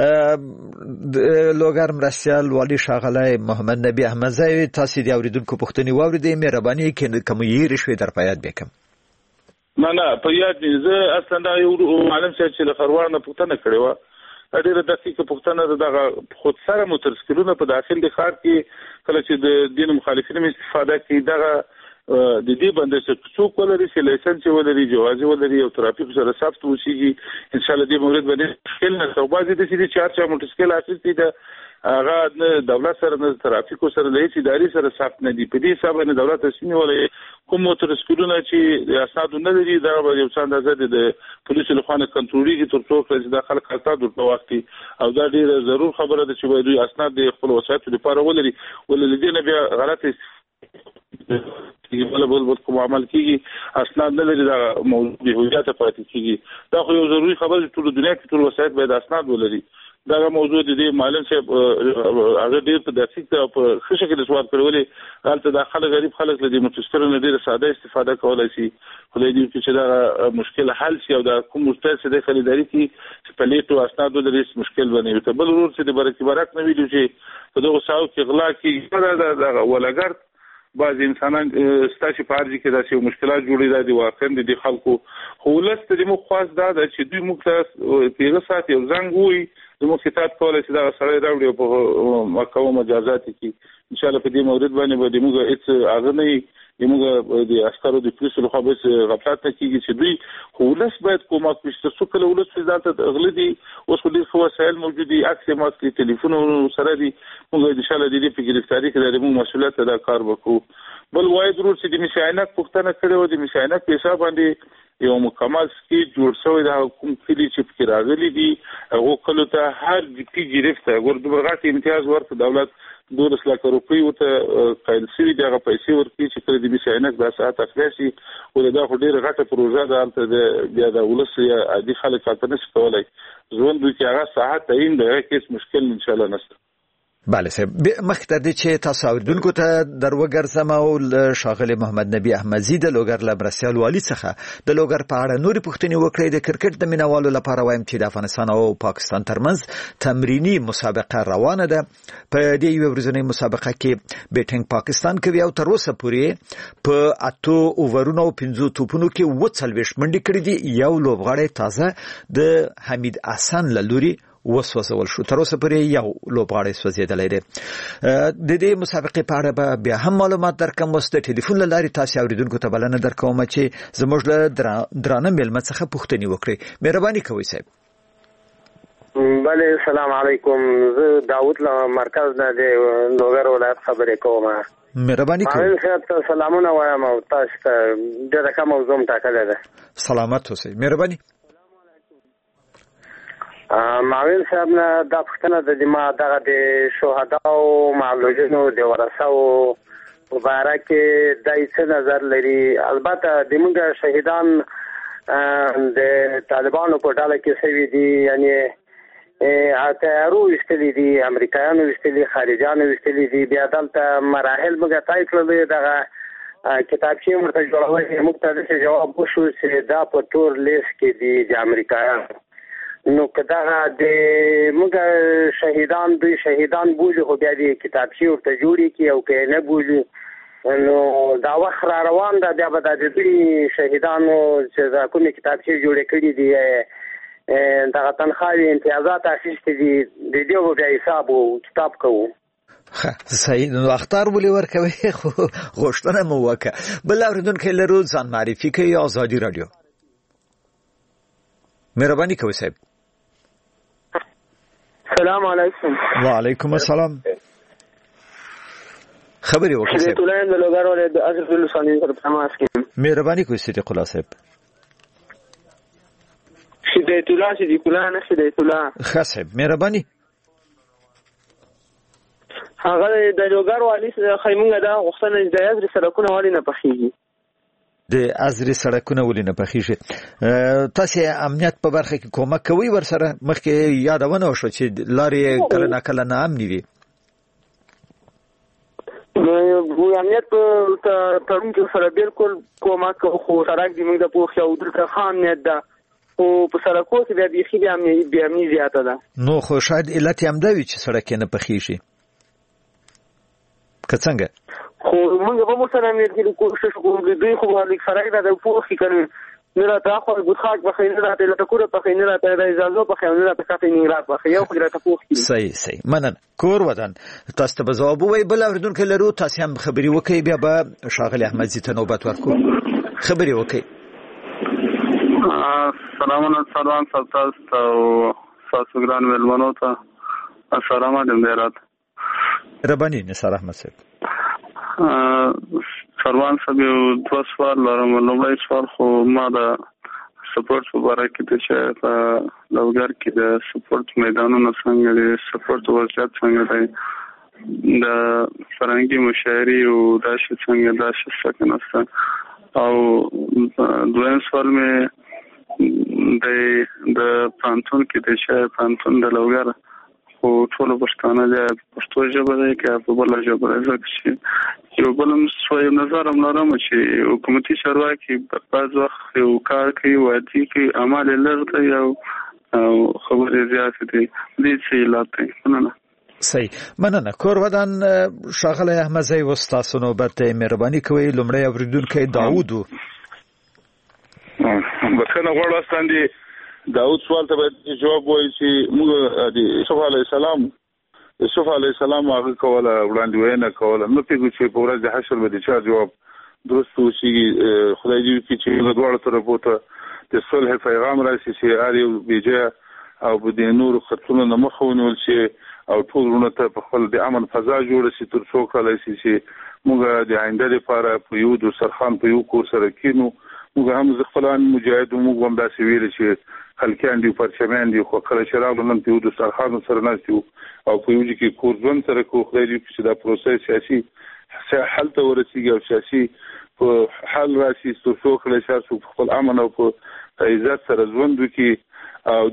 لوګر مرستیال والي ښاغلی محمد نبی احمدزی، تاسو د اوریدونکو پوښتنې واورېدئ، مهرباني کې کوم یې رشوې در په یاد بیکم. نه نه په یاد دي. زه اصلا دا یو معلم صاحب چې له خروار نه پوښتنه کړې وه، ډېره دقیقه پوښتنه ده. دغه خود سره موټرسایکلونه په داخل د ښار کې کله چې د دین مخالفینو استفاده کوي، دغه د دې باندې چې څوک ولري چې لایسنس ولري، جواز ولري او ترافیک سره ثبت وشيږي، ان شاء الله دې مورد باندې مشکل نه شي. بعضې د چې چار چا موټرسایکل اخیستي ده هغه نه دولت سره نه ترافیک سره نه اداري سره ثبت نه دي. په دې حساب نه دولت تصمیم ولري کوم موټرسایکلونه چې اسناد نه لري دا یو څه اندازه د پولیسو لخوا نه کنټرولېږي تر څو چې د خلک اسناد ورته واخلي، او دا ډېره ضرور خبره ده چې باید دوی اسناد د خپل وسایطو لپاره ولري، ولې دې نه بیا غلطه بل بل بل کوم عمل کیږي اسناد نه لري، دا موضوع د هویت پاتې کیږي. دا خو یو ضروري خبره ټول دنیا کې ټول وسایط باید اسناد ولري. دا موضوع د دې معلم صاحب هغه ډېر په دقیق او په ښه شکل سوال کړولې. هلته د خلک غریب خلک له دې موټرسایکلونو ډېره ساده استفاده کولی شي، خو له دې چې دا مشکل حل شي او دا کوم مشتری چې د خریداري کې چې په لیټو اسناد ولري مشکل بنوي. ته بل ورور چې د برکې برک نه ویلو چې په دغه ساو کې غلا کېږي، دا ولګرد بعض انسانان ستاسو په ارزي کې داسې مشکلات جوړي دي واقعا دي خلکو. خو ولست د مو خاص دا چې دوی موږ ته پیغه ساتي او زنګ وي د مو کتاب کولای چې دا سره راوړي په مکو مجازات کې ان شاء الله په دې مورد باندې به موږ هیڅ اغه نه موږ د عسکرو د پولیسو لخوا به غفلت نه کیږي چې دوی خو ولست باید کومه کوشش وکړي. ولست ځان ته اغلدي اوس خو ډېر وسایل موجود دي، عکس ماسک ټلیفونونه سره دي، موږ ان شاء الله د دې په ګرفتاری کې د موږ مسؤلیت ادا کار وکړو. بل وای ضرور چې د مشاینک پښتنه کړو، د مشاینک په حساب باندې یو مکمل سکیچ جوړ شوی د حکومت کلی چې فکر راغلي دي هغه کله ته هر جپی گرفته ورته برغات امتیاز ورته دولت دولس لک روپۍ ورته قایل شوی دغه پیسې ورکړي چې کله د مشاینک د ساعت اخلاصي ولدا خو ډیره غټه پروژه ده البته د بیا د ولس یا عادي خلک کار نه کولای ځوان دوی چې هغه ساعت تعین ده هیڅ مشکل ان شاء الله نشته. بله صاحب، مخکې د چې تاسو اوریدونکو ته دروګرځم او ښاغلی محمد نبی احمدزي د لوګر له مرستیال والي څخه د لوګر په اړه نورې پوښتنې وکړې. د کرکټ د مینوالو لپاره وایم چې د افغانستان او پاکستان ترمنځ تمرینی مسابقه روانه ده. په دې یو ورځنۍ مسابقه کې بیټینګ پاکستان کوي او تر اوسه پورې په اتو اوورونو او پنځو توپونو کې اووه څلوېښت منډې کړې دي. یو لوبغاړی تازه د حمید حسن له لوري وسوسول شو، تر اوسه پورې یو لوبغاړی سوځېدلی دی. د دې مسابقې په اړه به بیا هم معلومات درکوم. اوس د ټلیفون له لارې تاسو اوریدونکو ته بلنه درکوم چې زموږ له درانه میلمه څخه پوښتنې وکړئ. مهرباني کوئ صاحب. بله سلام علیکم، زه داود له مرکز نه د لوګر ولایت خبرې کوم. مهرباني کوئ. معاون صاحب ته سلامونه وایم او تاسو ته ډېره ښه موضوع مټاکلې ده. سلامت اوسئ. مهرباني. معاون صاحب نه دا پوښتنه ده چې ما دغه د شهداو معلولینو د ورثو په باره کې دای څه نظر لري. البته د موږ شهیدان د طالبانو په ډله کې سوي دي، یعنی اتیارو ویستلی دي، امریکایانو ویستلی، خارجانو ویستلی دي. بیا دلته مراحل موږ طی کړلې، دغه کتابچې ورته جوړول موږ ته داسې جواب وشو چې دا په تور لیست کې دي د امریکایانو. نو کدا د موږ شهیدان دوی شهیدان بولی خو بیا د کتابچې ورته جوړې کی او که نه بولی نو دا وخت را روان ده بیا به د دوی شهیدانو چې دا کومې کتابچې جوړې کړي دي دغه تنخواوې امتیازات اخیستې دي د دې به بیا حساب او کتاب کوو. صحیح. نو اختار ولې ورکوي خو غوښتنه مو وکړه. بل اورېدونکی لرو ځان معرفي کوي. آزادي راډیو. مهرباني کوئ صاحب. سلام علیکم. وعلیکم السلام. خبري وکړئ. صدیق الله د لوګر ولې د اجر الله ثاني پر تماس کې. مهرباني کوئ صدیق الله صاحب. صدیق الله صدیق الله نه صدیق الله. ښه صاحب مهرباني. هغه د لوګر والی خیمونګه دا غوښتنه د اجر سړکونه والی نه پخېږي. د ازري سړکونه ولې نه پخېږي؟ تاسو امنیت په برخه کې کومک کوي ورسره؟ مخکې یادونه وشو چې لارې کله نه کله نه امنې وي. نو امنیت په تړون کې سره بالکل کومک کوو خو سړک دې موږ د پوښ یو دلته خام امنیت ده خو په سړکو کې بیا بیخي بیا امنیت زیاته ده. نو خو شاید علت یې همدا وي چې سړک یې نه پخېږي که څنګه؟ خو موږ به مو سره امنیت کې کوشش کوو دوی خو لیک سړک ده د پوښ کې کوي نه راته خو ګوتخاک بخې نه راته لته کوره بخې نه راته د اجازه بخې نه راته کاته نه راته بخې یو خو راته پوښ کې. صحیح صحیح مننه. کور ودان تاسو ته جواب وای. بل اوریدونکو لرو تاسو هم خبري وکي بیا به شاغلی احمد زی ته نوبت ورکو. خبري وکي. السلام علیکم تاسو او تاسو ګران ملمنو ته السلام علیکم. ربانی نثار احمد صاحب. سروان صاحب یو دوه سوال لرم. لومړی سوال خو ما د سپورت په اړه کې چې په لوګر کې د سپورت میدانونو څنګه دي سپورت وضعیت څنګه دی د فرهنګي مشاعرې او دا شی څنګه دا شی څنګه او دویم سوال مې د د پانتون کې د چې پانتون د لوګر خو ټول پښتانه د پښتو ژبه ده کې په بل ژبه راځي. یو بل سوی نظر هم لرم چې حکومتي چارواکي بعض وخت یو کار کوي وادي کې اعمال لږ دی او خبرې زیاتې دي. دې څه علت دی؟ مننه. صحیح مننه. کور ودان شاغلی احمد زی وستاسو نوبت مهرباني کوي. لومړی اوریدونکی داوود و. بخښنه غواړم ستاندي داود سوال ته باید جواب وایي چې موږ د یوسف علی السلام یوسف علی السلام هغه کوله وړاندوینه کوله نو پیږو چې په ورځ د حشر به د چا جواب درست وشي. خدای دې وکړي چې موږ دواړو طرفو ته د صلح پیغام راشي چې هر یو بیجه او د نورو خطونو نه مخ ونیول شي او ټول ورونه ته په خپل د امن فضا جوړ شي تر څو کله چې موږ د آینده لپاره په یو د سرخان په یو کور سره کینو. موږ هم خپلان مجاهد موږ هم داسې ویل چې خلکیان دي پرچمیان دي خو کله چې راغلو نن په یو د سرخان سره ناست یو او په یو کې کور ژوند سره کو خدای دې چې دا پروسس سیاسي حل ته ورسیږي او سیاسي په حل راشي تر څو کله چې خپل امن او په عزت سره ژوند وکړي او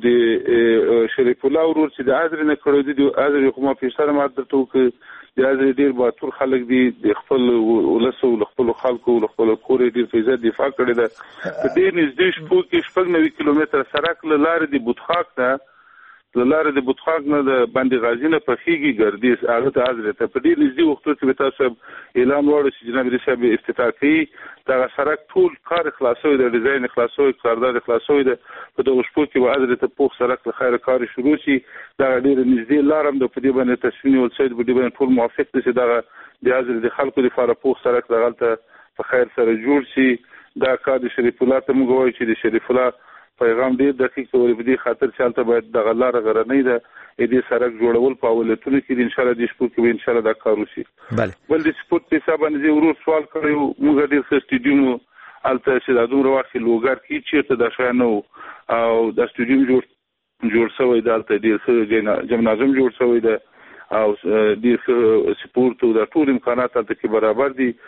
د شریف الله ورور چې د اذر نه کړو دي اذر خو ما په سره ماده ته وکړي د اذر ډیر باتور خلک دي د خپل ولسو خپل خلکو خپل کور ډیر فیصد دفاع کړی ده. په دې نږدې شپو کې شپږ نوي کیلومتر سړک له لارې د بوتخاک نه له لارې د بوتخاک نه د باندې غازی نه پخېږي ګردیز هغه ته اذر ته په دې نږدې وختو کې تاسو اعلان وړو چې جناب رئیس صاحب افتتاح کوي دا سړک ټول کار خلاصوي د ډیزاین خلاصوي کاردار خلاصوي د په دغه شپو کې به اذر ته پوښ سړک له خیر کار شروع شي. دا ډیر نږدې لارم د په دې باندې تصمیم ولسید په دې باندې ټول موافق دي چې دا د اذر د خلکو لپاره پوښ سړک دغلته په خیر سره جوړ شي. دا کار د شریف الله ته موږ وایو چې د شریف الله پیغام دې دقیق تور په دې خاطر چې حالت باید د غلار غرنۍ ده دې سړک جوړول په اولتونو کې ان شاء الله د شپو کې ان شاء الله دا کار وشي. بل د سپورت په حساب باندې ورو سوال کړو موږ ډېر ښه سټیډیوم الته چې د دومره وخت لوګر کې چیرته د شانو او د سټیډیوم جوړ جوړ شوی د الته ډېر ښه جمنازیم جوړ شوی ده او ډېر ښه سپورت او د ټول امکانات الته کې برابر دي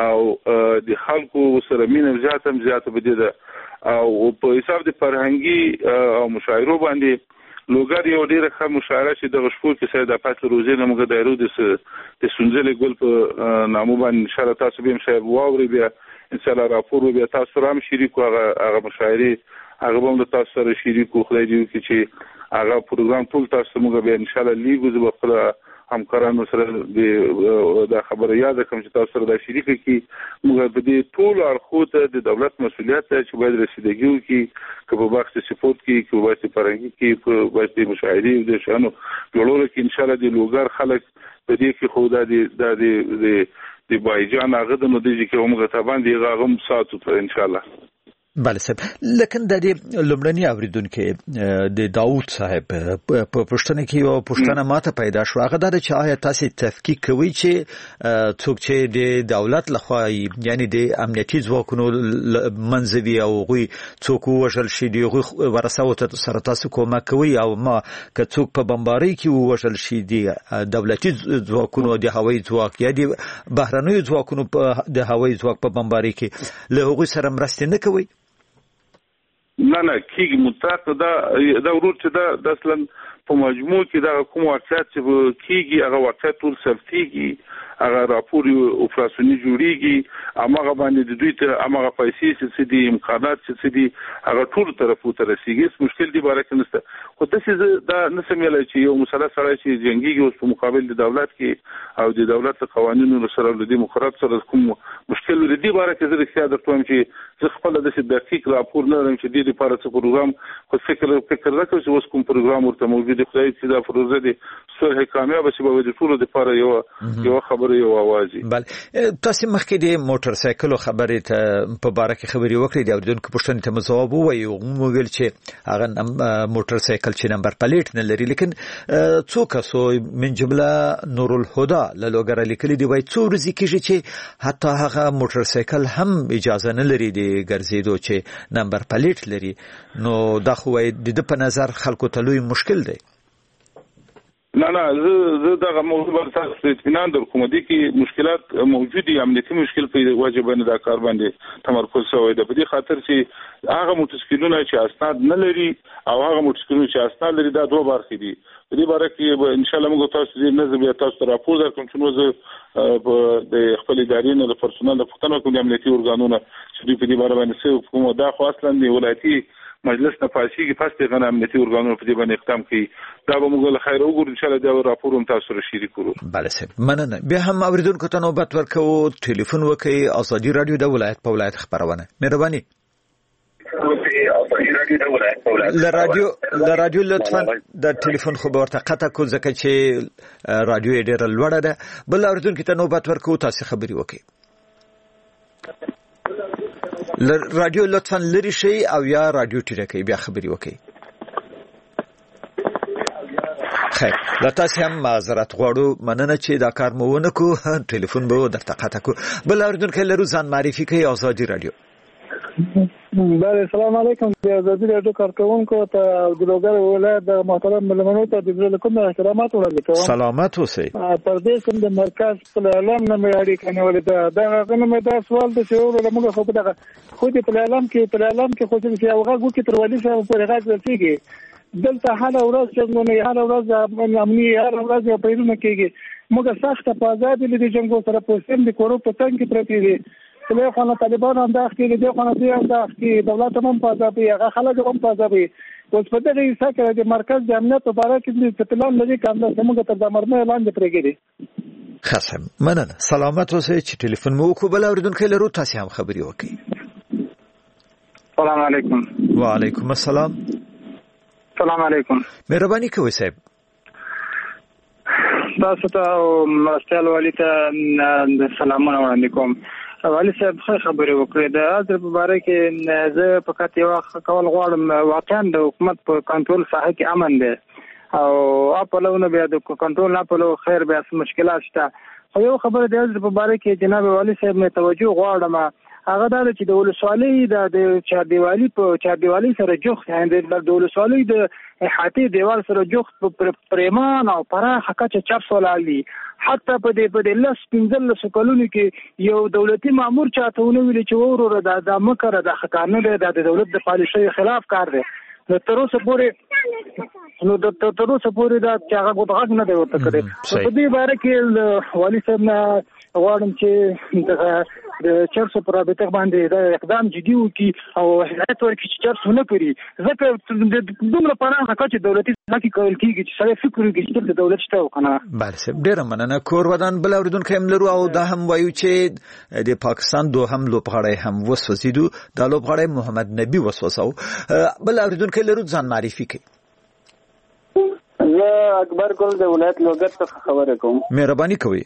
او د خلکو سره مینه زیاته هم زیاته بده ده او په حساب د فرهنګي او مشاعرو باندې لوګر یو ډیره ښه مشاعره چې د غشپور کې سید افاظ روزي نه موږ دایرو د د سنځلې ګل په نامو باندې ان شاء الله تاسو به هم شاید واوري بیا ان شاء الله راپور بیا تاسو رام شریکو هغه هغه مشاعري هغه هم د تاسو سره شریکو خدای دې وکړي چې هغه پروګرام ټول تاسو موږ به ان شاء الله لیګو زه خپل همکارانو سره د خبره یاد کوم چې تاسو سره د شریک کی موږ په دې ټول اړخو ته د دولت مسؤلیت چې باید رسیدګي وکړي که په بخش سپورت کې که په بخش فرهنګي کې په بخش مشاهده او د شانو جوړولو کې ان شاء الله د لوګر خلک په دې کې خو د د د د بایجان هغه د نو دي چې موږ ته باندې هغه هم ساتو ته ان شاء الله. بله صاحب لکه د دې لومړني اوریدونکو د داوود صاحب په پښتنه کې یو پښتنه ماته پیدا شو هغه د چې آیا تاسو تفکیک کوي چې څوک چې د دولت لخوا یعنی د امنیتي ځواکونو منځوي او غوي څوک وژل شي دی غوي ورساو ته سره تاسو کومه کوي او ما که څوک په بمباري کې وژل شي دی دولتي ځواکونو د هوایي ځواک یا د بهرنیو ځواکونو د هوایي ځواک په بمباري کې له هغوی سره مرسته نه کوي؟ نه نه کیږي مطلق دا دا ورور چې دا د اصلا په مجموع کې دا کوم واقعیت چې کیږي هغه واقعیت ټول ثبتيږي هغه راپور اپراسیوني جوړیږي هغه باندې د دوی ته هغه پیسې چې دي امکانات چې دي هغه ټول طرفو ته رسیږي مشکل دی بارک نشته خو د څه دا نسمېل چې یو مسله سره چې جنگي اوس په مقابل د دولت کې او د دولت قوانینو سره د دیموکرات سره کوم مشکل لري بارک زه اختیار درته چې زه خپل د دقیق راپور نه لرم چې د لپاره څه پروګرام خو فکر فکر راکوم چې اوس کوم پروګرام ورته موجود دی خدای چې دا پروژه دي صلح کامیاب شي به د ټول لپاره یو یو خبره یو اوازي. بله تاسو مخکې د موټر سایکل خبرې ته په باره کې خبرې وکړې د اوریدونکو پوښتنې ته جواب ووایو مو ویل چې هغه موټر سایکل چې نمبر پلیټ نه لري لیکن څو کسو من جمله نور الهدى له لوګر لیکلي دی وای څو ورځې کېږي چې حتی هغه موټر سایکل هم اجازه نه لري د ګرځېدو چې نمبر پلیټ لري نو دا خو د په نظر خلکو ته لوی مشکل دی. نه نه زه زه دا موضوع باندې تاسو اطمینان درکوم دي کې مشکلات موجود دي امنیتي مشکل په وجه باندې دا کار باندې تمرکز شوی دی په دې خاطر چې هغه موټرسایکلونه چې اسناد نه لري او هغه موټرسایکلونه چې اسناد لري دا دوه برخې دي په دې باره کې ان شاء الله موږ تاسو دې نظم یا تاسو راپور درکوم چې موږ د خپل ادارې نه د پرسونل د پښتنو کوم امنیتي ارګانونو چې په دې باره باندې څه کوم دا خو اصلا دی ولایتي مجلس نه پاسي کې فاستې غن امنیتي ارګانونو په دې باندې اقدام کوي دا به موږ له خیر وګورو ان شاء الله دا راپور هم تاسو سره شریک کړو. بله صاحب مننه بیا هم اوریدونکو ته نوبت ورکو ټلیفون وکړئ ازادي رادیو د ولایت په ولایت خبرونه مهرباني ل رادیو ل رادیو لطفا د ټلیفون خو ورته قطع کو ځکه چې رادیو ډېر لوړه ده بل اوریدونکو ته نوبت ورکو تاسو خبري وکړئ رادیو لطفا لری شي او یا رادیو ټیټه بیا خبري وکړئ. خیر لا تاسو هم معذرت غواړو مننه چې دا کار مو ونه کو ټلیفون به درته قطع کو بل اوریدونکو لرو ځان معرفي کوي ازادي رادیو. بله السلام علیکم د ازادي رادیو کارکونکو ته د لوګر ولایت د محترم ملمنو ته د زړه کوم احترامات وړاندې کوم. سلامت اوسئ. پر دې کوم د مرکز په اعلان نه مې اړیکه نیولې ده دا غوښنه مې دا سوال د شعور موږ خو په دغه خو دې په اعلان کې په اعلان کې خو چې یو غږ وکړي تر ولې سره په غږ ورسیږي دلته هر ورځ څنګه هر ورځ امني هر ورځ په پیلونه کېږي موږ سخت په آزاد دي جنگو سره په سیم د کورو په څنګه پرتی دي له خلک طالبان هم داخلي دي خو نه هم داخلي دولت هم په ځابي هغه خلک هم په ځابي اوس په دې ځای کې د مرکز د امنیت په اړه کې د پلان لري کوم د موږ تر د مرمه اعلان پرېږدي. خاصم مننه سلامت اوسئ چې ټلیفون مو کو بل اوریدونکو لرو تاسو هم خبري وکړئ. السلام علیکم. وعلیکم السلام. السلام علیکم. مهرباني کوئ صاحب. تاسو ته مرستيال والی ته سلامونه وړاندې کوم. والی صاحب خبرې وکړې د حاضر په باره کې زه فقط یو کول غواړم واقعا د حکومت په کنټرول ساحه کې امن دی او اپلونه بیا د کنټرول نه په خیر بیا مشکلات شته خو یو خبره د حاضر په باره کې جناب والی صاحب مې توجه غواړم هغه دا چې د ولسوالۍ د چاردیوالي په چاردیوالي سره جوخت یعنی د ولسوالۍ د احاطې دیوال سره جوخت په پریمان او پراخه کچه چپ سولالي حتی په دې په دې لس پنځلس کلونو کې یو دولتي مامور چاته ونه ویل چې وروره دا د مکر د خکانه دی د دولت د پالیسۍ خلاف کار دی نو تر اوسه پورې نو د تر اوسه پورې دا چې هغه غوډغاګ نه دی ورته کړی په دې باره کې والی صاحب نه غواړم چې د چرسو پر رابطه باندې د اقدام جدي وکړي او هدایت ورکړي چې چرسو نه پري ځکه دومره پراخه کچه دولتي ځمکې کول کېږي چې سړی فکر وکړي چې د دولت شته وکنه. بله صاحب ډېره مننه. کور ودان بل اورېدونکی هم لرو او دا هم وایو چې د پاکستان دوهم لوبغاړی هم وسوځېدو، دا لوبغاړی محمد نبي وسوځاو. بل اورېدونکی لرو، ځان معرفي کړي. زه اکبر ګل د ولایت لوګر څخه خبره کوم. مهرباني کوئ.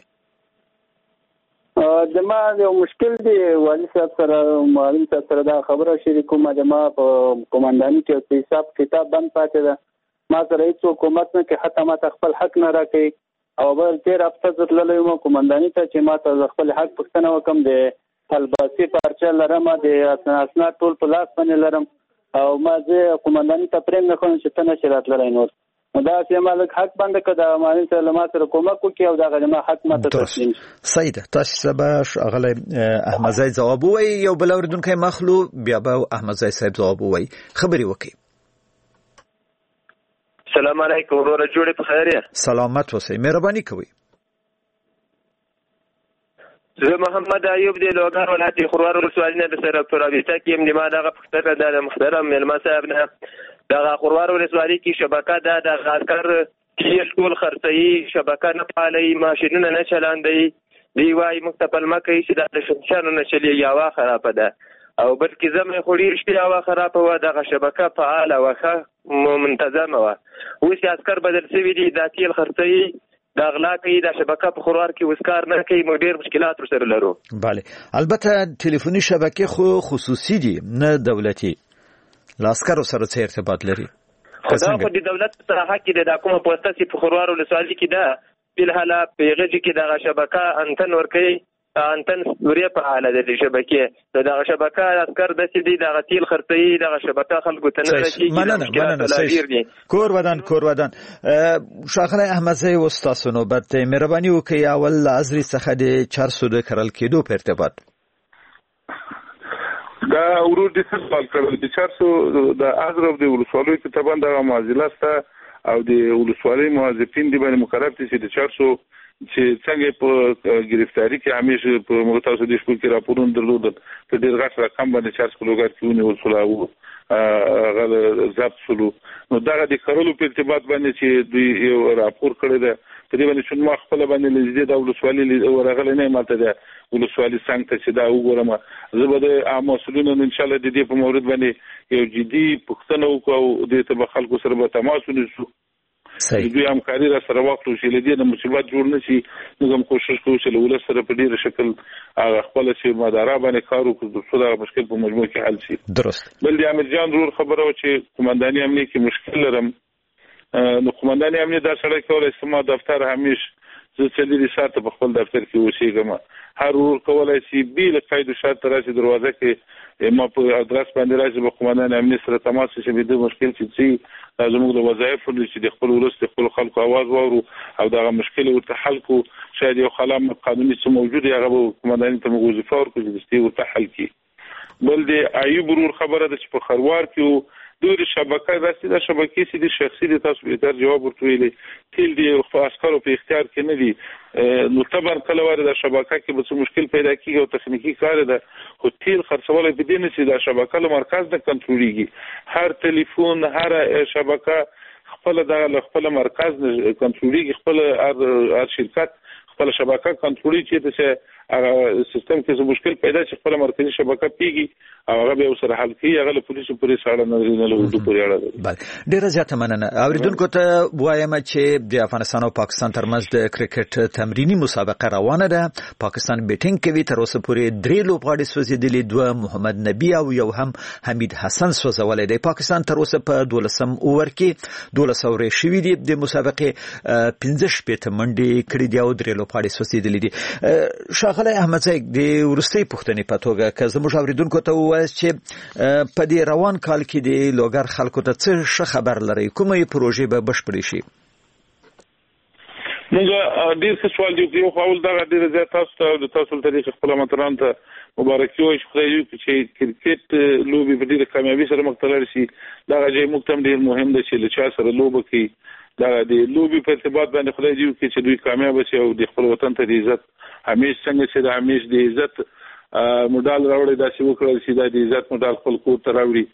د ما یو مشکل دی والي صاحب سره معلم صاحب سره دا خبره شریکوم. د ما په قومنداني کې حساب کتاب بند پاتې ده. ما سره هیڅ حکومت نه کې حتی ما خپل حق نه راکړي او بل تیر هفته زه تللی یم قومنداني ته چې ما ته خپل حق پوښتنه وکړم. د الباسي پارچه لرم، د اسناد ټول په لاس باندې لرم او ما زه قومنداني ته پرېږدم نه کوم چې ته نشې راتللی نور. دا چې ما لږ حق بنده که د معلم سره له ما سره کومک وکړي او دغه ما حق ما ته تسلیم شي. صحیح ده. تاسو سبا ښاغلی احمدزی ځواب ووایي، یو بل اورېدونکی مخلو بیا به احمدزی صاحب ځواب ووایي. خبرې وکړئ. السلام علیکم وروره، جوړې په خیر یې؟ سلامت اوسئ، مهرباني کوئ. زه محمد ایوب د لوګر ولایت خروار ولسوالۍ نه د سره په رابطه کې یم. د ما دغه پوښتنه ده د محترم میلمه صاحب نه. دغه خروار ولسوالۍ کې شبکه ده، د عسکر تیل ټول خرڅوي، شبکه نه فعالوي، ماشینونه نه چلاندوي. دوی وایي موږ ته پلمه کوي چې دا د شمشانو نه چلېږي، هوا خرابه ده او بلکې زمې خو ډېر شپې هوا خرابه وه، دغه شبکه فعاله وه، ښه منتظمه وه. اوس یې عسکر بدل شوي دي، دا تیل خرڅوي، دا غلا کوي، دا شبکه په خروار کې اوس کار نه کوي. موږ ډېر مشکلات ورسره لرو. بله، البته ټلیفوني شبکې خو خصوصي دي نه دولتي، له عسکرو سره څه ارتباط لري؟ خو دا خو د دولت سره حق دی. دا کومه پوسته چې په خروار ولسوالۍ کې ده فلحاله په هغه ځای کې دغه شبکه انتن ورکوي، انتن سوریا په حاله ده د شبکې. دغه شبکه عسکر داسې دی، دغه تیل خرڅوي، دغه شبکه خلکو ته نه رسېږي. مننه مننه. کور ودان کور ودان. ښاغلی احمدزی اوس ستاسو نوبت دی، مهرباني وکړئ اول له عذري څخه د چرسو د کرل کېدو په ارتباط. دا ورور دې څه سوال کړل د چرسو د عذر د ولسوالیو کې طبعا دغه معضله شته او د ولسوالۍ موظفین دې باندې مقرر دي چې د چرسو چې څنګه په گرفتاری کې همیشه په متاسو د شپږ کې راپورونه درلودل په ډېر غټ رقم باندې چارج کولوګر کې ونیول شو او غل ضبط شو. نو دغه د کرلو په ارتباط باندې چې دوی یو راپور کړی ده په دې باندې چې ما خپل باندې لږه د ولسوالۍ ورغله نه ماته ده ولسوالۍ څنګه چې دا وګورم. زه به د عام مسؤلینو ان شاء الله د دې په مورد باندې یو جدي پوښتنه وکړو او د ته خلکو سره به تماس ونیسو. صحیح. دوی همکاري را سره واخلو چې لدې د مصیبت جوړ نشي. موږ هم کوشش کوو چې له ولس سره په ډیره شکل هغه خپل چې مداره باندې کار وکړو چې دا مشکل په مجموع کې حل شي. درست. بل د امیر جان ضرور خبره و چې قومنداني امنیت کې مشکل لرم. نو قومنداني امنیت دا سره کولای سم دفتر همیش زه چې ساعت په خپل دفتر کې اوسېږم. هر ور کولای شي بیل قید شرط راځي دروازه کې ما په ادرس باندې راځي په قومندان امنیت سره تماس شي د مشکل چې زموږ د وظایف چې د خپل ولس د خپل خلکو आवाज وورو او دا مشکل ورته حل کو. شاید یو خلام قانوني څه موجود دی هغه قومندان ته وظیفه ورکړي چې دې ورته حل کړي. بل د ایوب ورور خبره ده چې په خروار کې دوی شبکه داسې د شبکې سي د شخصي د تاسو به تر جواب ورکوي تل دی خو عسکرو په اختیار کې نه دي. نو طبعا کله واره د شبکه کې به څه مشکل پیدا کیږي او تخنیکی کار ده خو تیل خرڅول به دي نه چې د شبکه له مرکز نه کنټرولېږي. هر ټلیفون هر شبکه خپل د خپل مرکز نه کنټرولېږي، خپل هر شرکت خپل شبکه کنټرولي چې د سیستم کې څه مشکل پیدا شي خپل مرکزی شبکه پیږي او هغه به سره حل کوي. هغه له پولیسو پورې ساړه نه له اردو پورې اړه لري. بله ډیره زیاته مننه. اوریدونکو ته وایم چې د افغانستان او پاکستان ترمنځ د کرکټ تمرینی مسابقه روانه ده. پاکستان بیټینګ کوي، تر اوسه پورې درې لوبغاړي سوځېدلي، دوه محمد نبی او یو هم حمید حسن سوځولی دی. پاکستان تر اوسه په دولسم اوور کې دولس اورې شوي دي. د مسابقې پنځه شپېته منډې کړي دي او درې لوبغاړي سوځېدلي دي. ښاغلی احمدزی د وروستۍ پوښتنې په توګه که زموږ اوریدونکو ته ووایاست چې په دې روان کال کې د لوګر خلکو ته څه ښه خبر لرئ، کومه پروژې به بشپړې شي؟ موږ ډېر ښه سوال دی. یو خو اول دغه ډېره زیات تاسو ته د تاسو له طریقې خپل مطران ته مبارکي وایي چې خدای دې چې کرکټ لوبې په ډېره کامیابي سره مخ ته لاړ شي. دغه ځای موږ ته هم ډېر مهم دی چې له چا سره لوبه کوي. دا د لوبې په ارتباط باندې خدای دې وکړي چې دوی کامیاب شي او د خپل وطن ته د عزت همیش څنګه چې د همیش د عزت مډال راوړی دا چې وکړل چې د عزت مډال خپل کور ته راوړي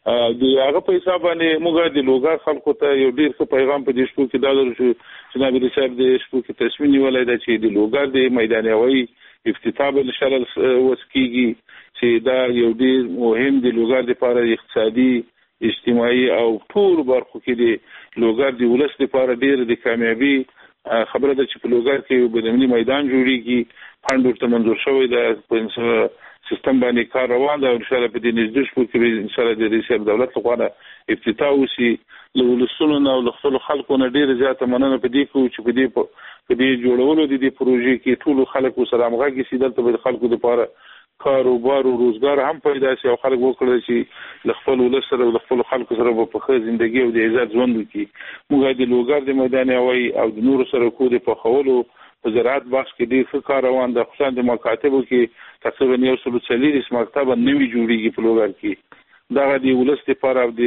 د هغه په حساب باندې موږ د لوګر خلکو ته یو ډیر ښه پیغام په دې شپو کې دا درو جناب رئیس صاحب د شپو کې تصمیم نیولای دی چې د لوګر د میدان هوایي افتتاح به انشاءالله وسکیږي چې دا یو ډیر مهم دی لوګر لپاره اقتصادي اجتماعي او ټول برخو کې د لوګر د ولس لپاره ډیر د کامیابی خبره ده چې په لوګر کې یو بدني میدان جوړیږي فند ورته منظور شوی دی په سیستم باندې کار روان دی او ان شاء الله په دې نږدې شپو کې ان شاء الله د رئیس دولت لخوا افتتاح وشي له ولسونو نه او له خپلو خلکو نه ډېره زیاته مننه په دې کوو چې په دې په دې جوړولو د دې پروژې کې ټولو خلکو سره همغږي شي دلته به د خلکو دپاره کاروبار او روزګار هم پیدا شي او خلک وکړي چې له خپل ولس سره او له خپلو خلکو سره په ښه ژوندګي او د عزت ژوند وکړي. موږ د لوګر د میدان هوایي او د نورو سړکو د پخولو په زراعت بخش کې ډېر ښه کار روان دی. خصوصا د مکاتبو کې تقریبا یو سل څلوېښت مکتبه نوي جوړیږي په لوګر کې. دغه د ولس لپاره او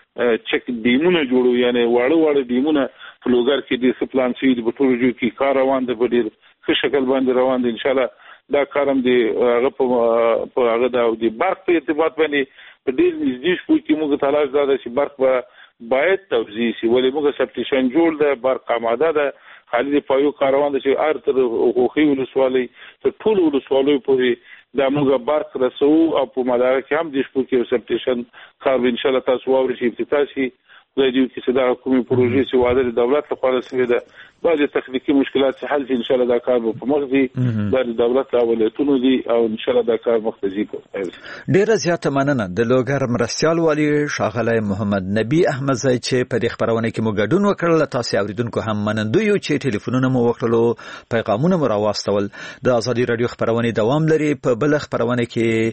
د چک ډیمونه جوړو یعنی واړه واړه ډیمونه په لوګر کې د ښه پلان شوي دي په ټولو ځایو کې کار روان دی په ډېر ښه شکل باندې روان دی. انشاءالله دا کار هم د هغه په هغه د برق په ارتباط باندې په ډېر نږدې شپو کې موږ تلاش دا ده چې برق به باید توزیع شي ولې موږ سبسټیشن جوړ ده برق آماده ده خالي د پایو کاروان د چې هر تر حقوقي ولسوالۍ تر ټولو ولسوالیو پورې دا موږ برق رسو او په مداره کې هم د شپو کې سبسټیشن کار انشاءالله تاسو واورئ چې افتتاح شي. خدای دې وکړي چې دا کومې پروژې چې واده د دولت لخوا شوې ده بعضې تخنیکي مشکلات چې حل شي انشاءالله دا کار به په مخ ځي دا د دولت اولویتونو دي او انشاءالله دا کار مخ ته ځي. ډېره زیاته مننه د لوګر مرستیال والي ښاغلی محمد نبي احمدزی چې په دې خپرونه کې مو ګډون وکړل. تاسو اوریدونکو هم منندوی یو چې ټلیفونونه مو وکړلو پیغامونه مو راواستول. د ازادي رادیو خپرونې دوام لري. په بل خپرونه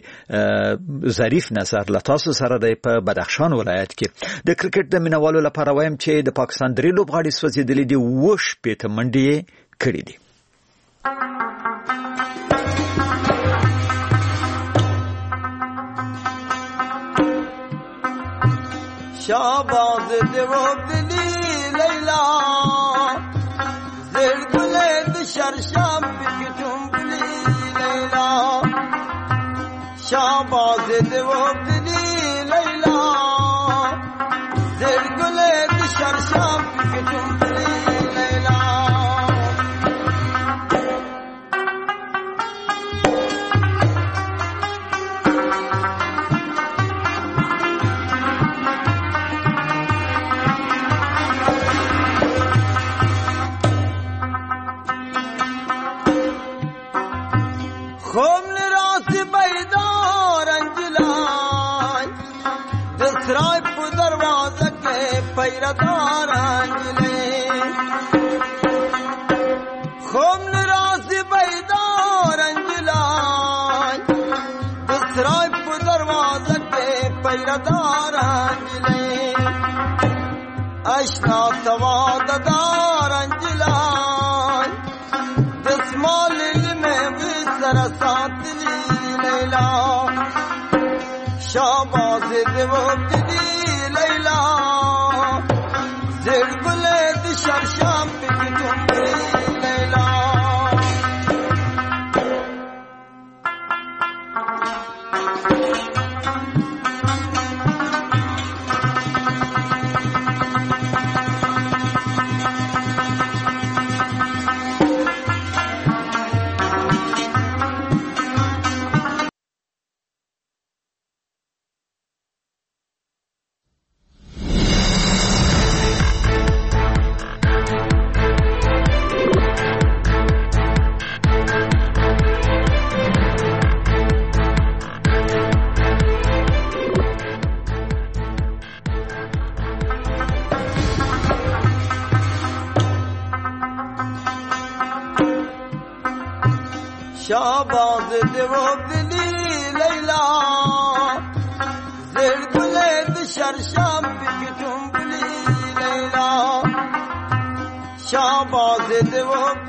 کې ظریف نظر له تاسو سره دی په بدخشان ولایت کې. د کرکټ د مینوالو لپاره وایم چې د پاکستان درې لوبغاړي سوځېدلي دي وش پېته منډې کړې دي. شاباز دیوبدلی لیلا زرگلد شرشم بکتم بلی لیلا شاباز دیوبدلی لیلا زرگلد شرشم بکتم بلی لیلا پیردار انجلے خوم نراسی بیدار انجلائے دسرائی پو دروازہ کے پیردار انجلے اشنا سواددار انجلائے دسمال علمیں ویسر ساتلی لیلا شاباز دیوبدلی لیلا زرگلد شرشم بکتم بلی لیلا شاباز دیوبدلی لیلا زرگلد شرشم بکتم بلی لیلا شاباز دیوبدلی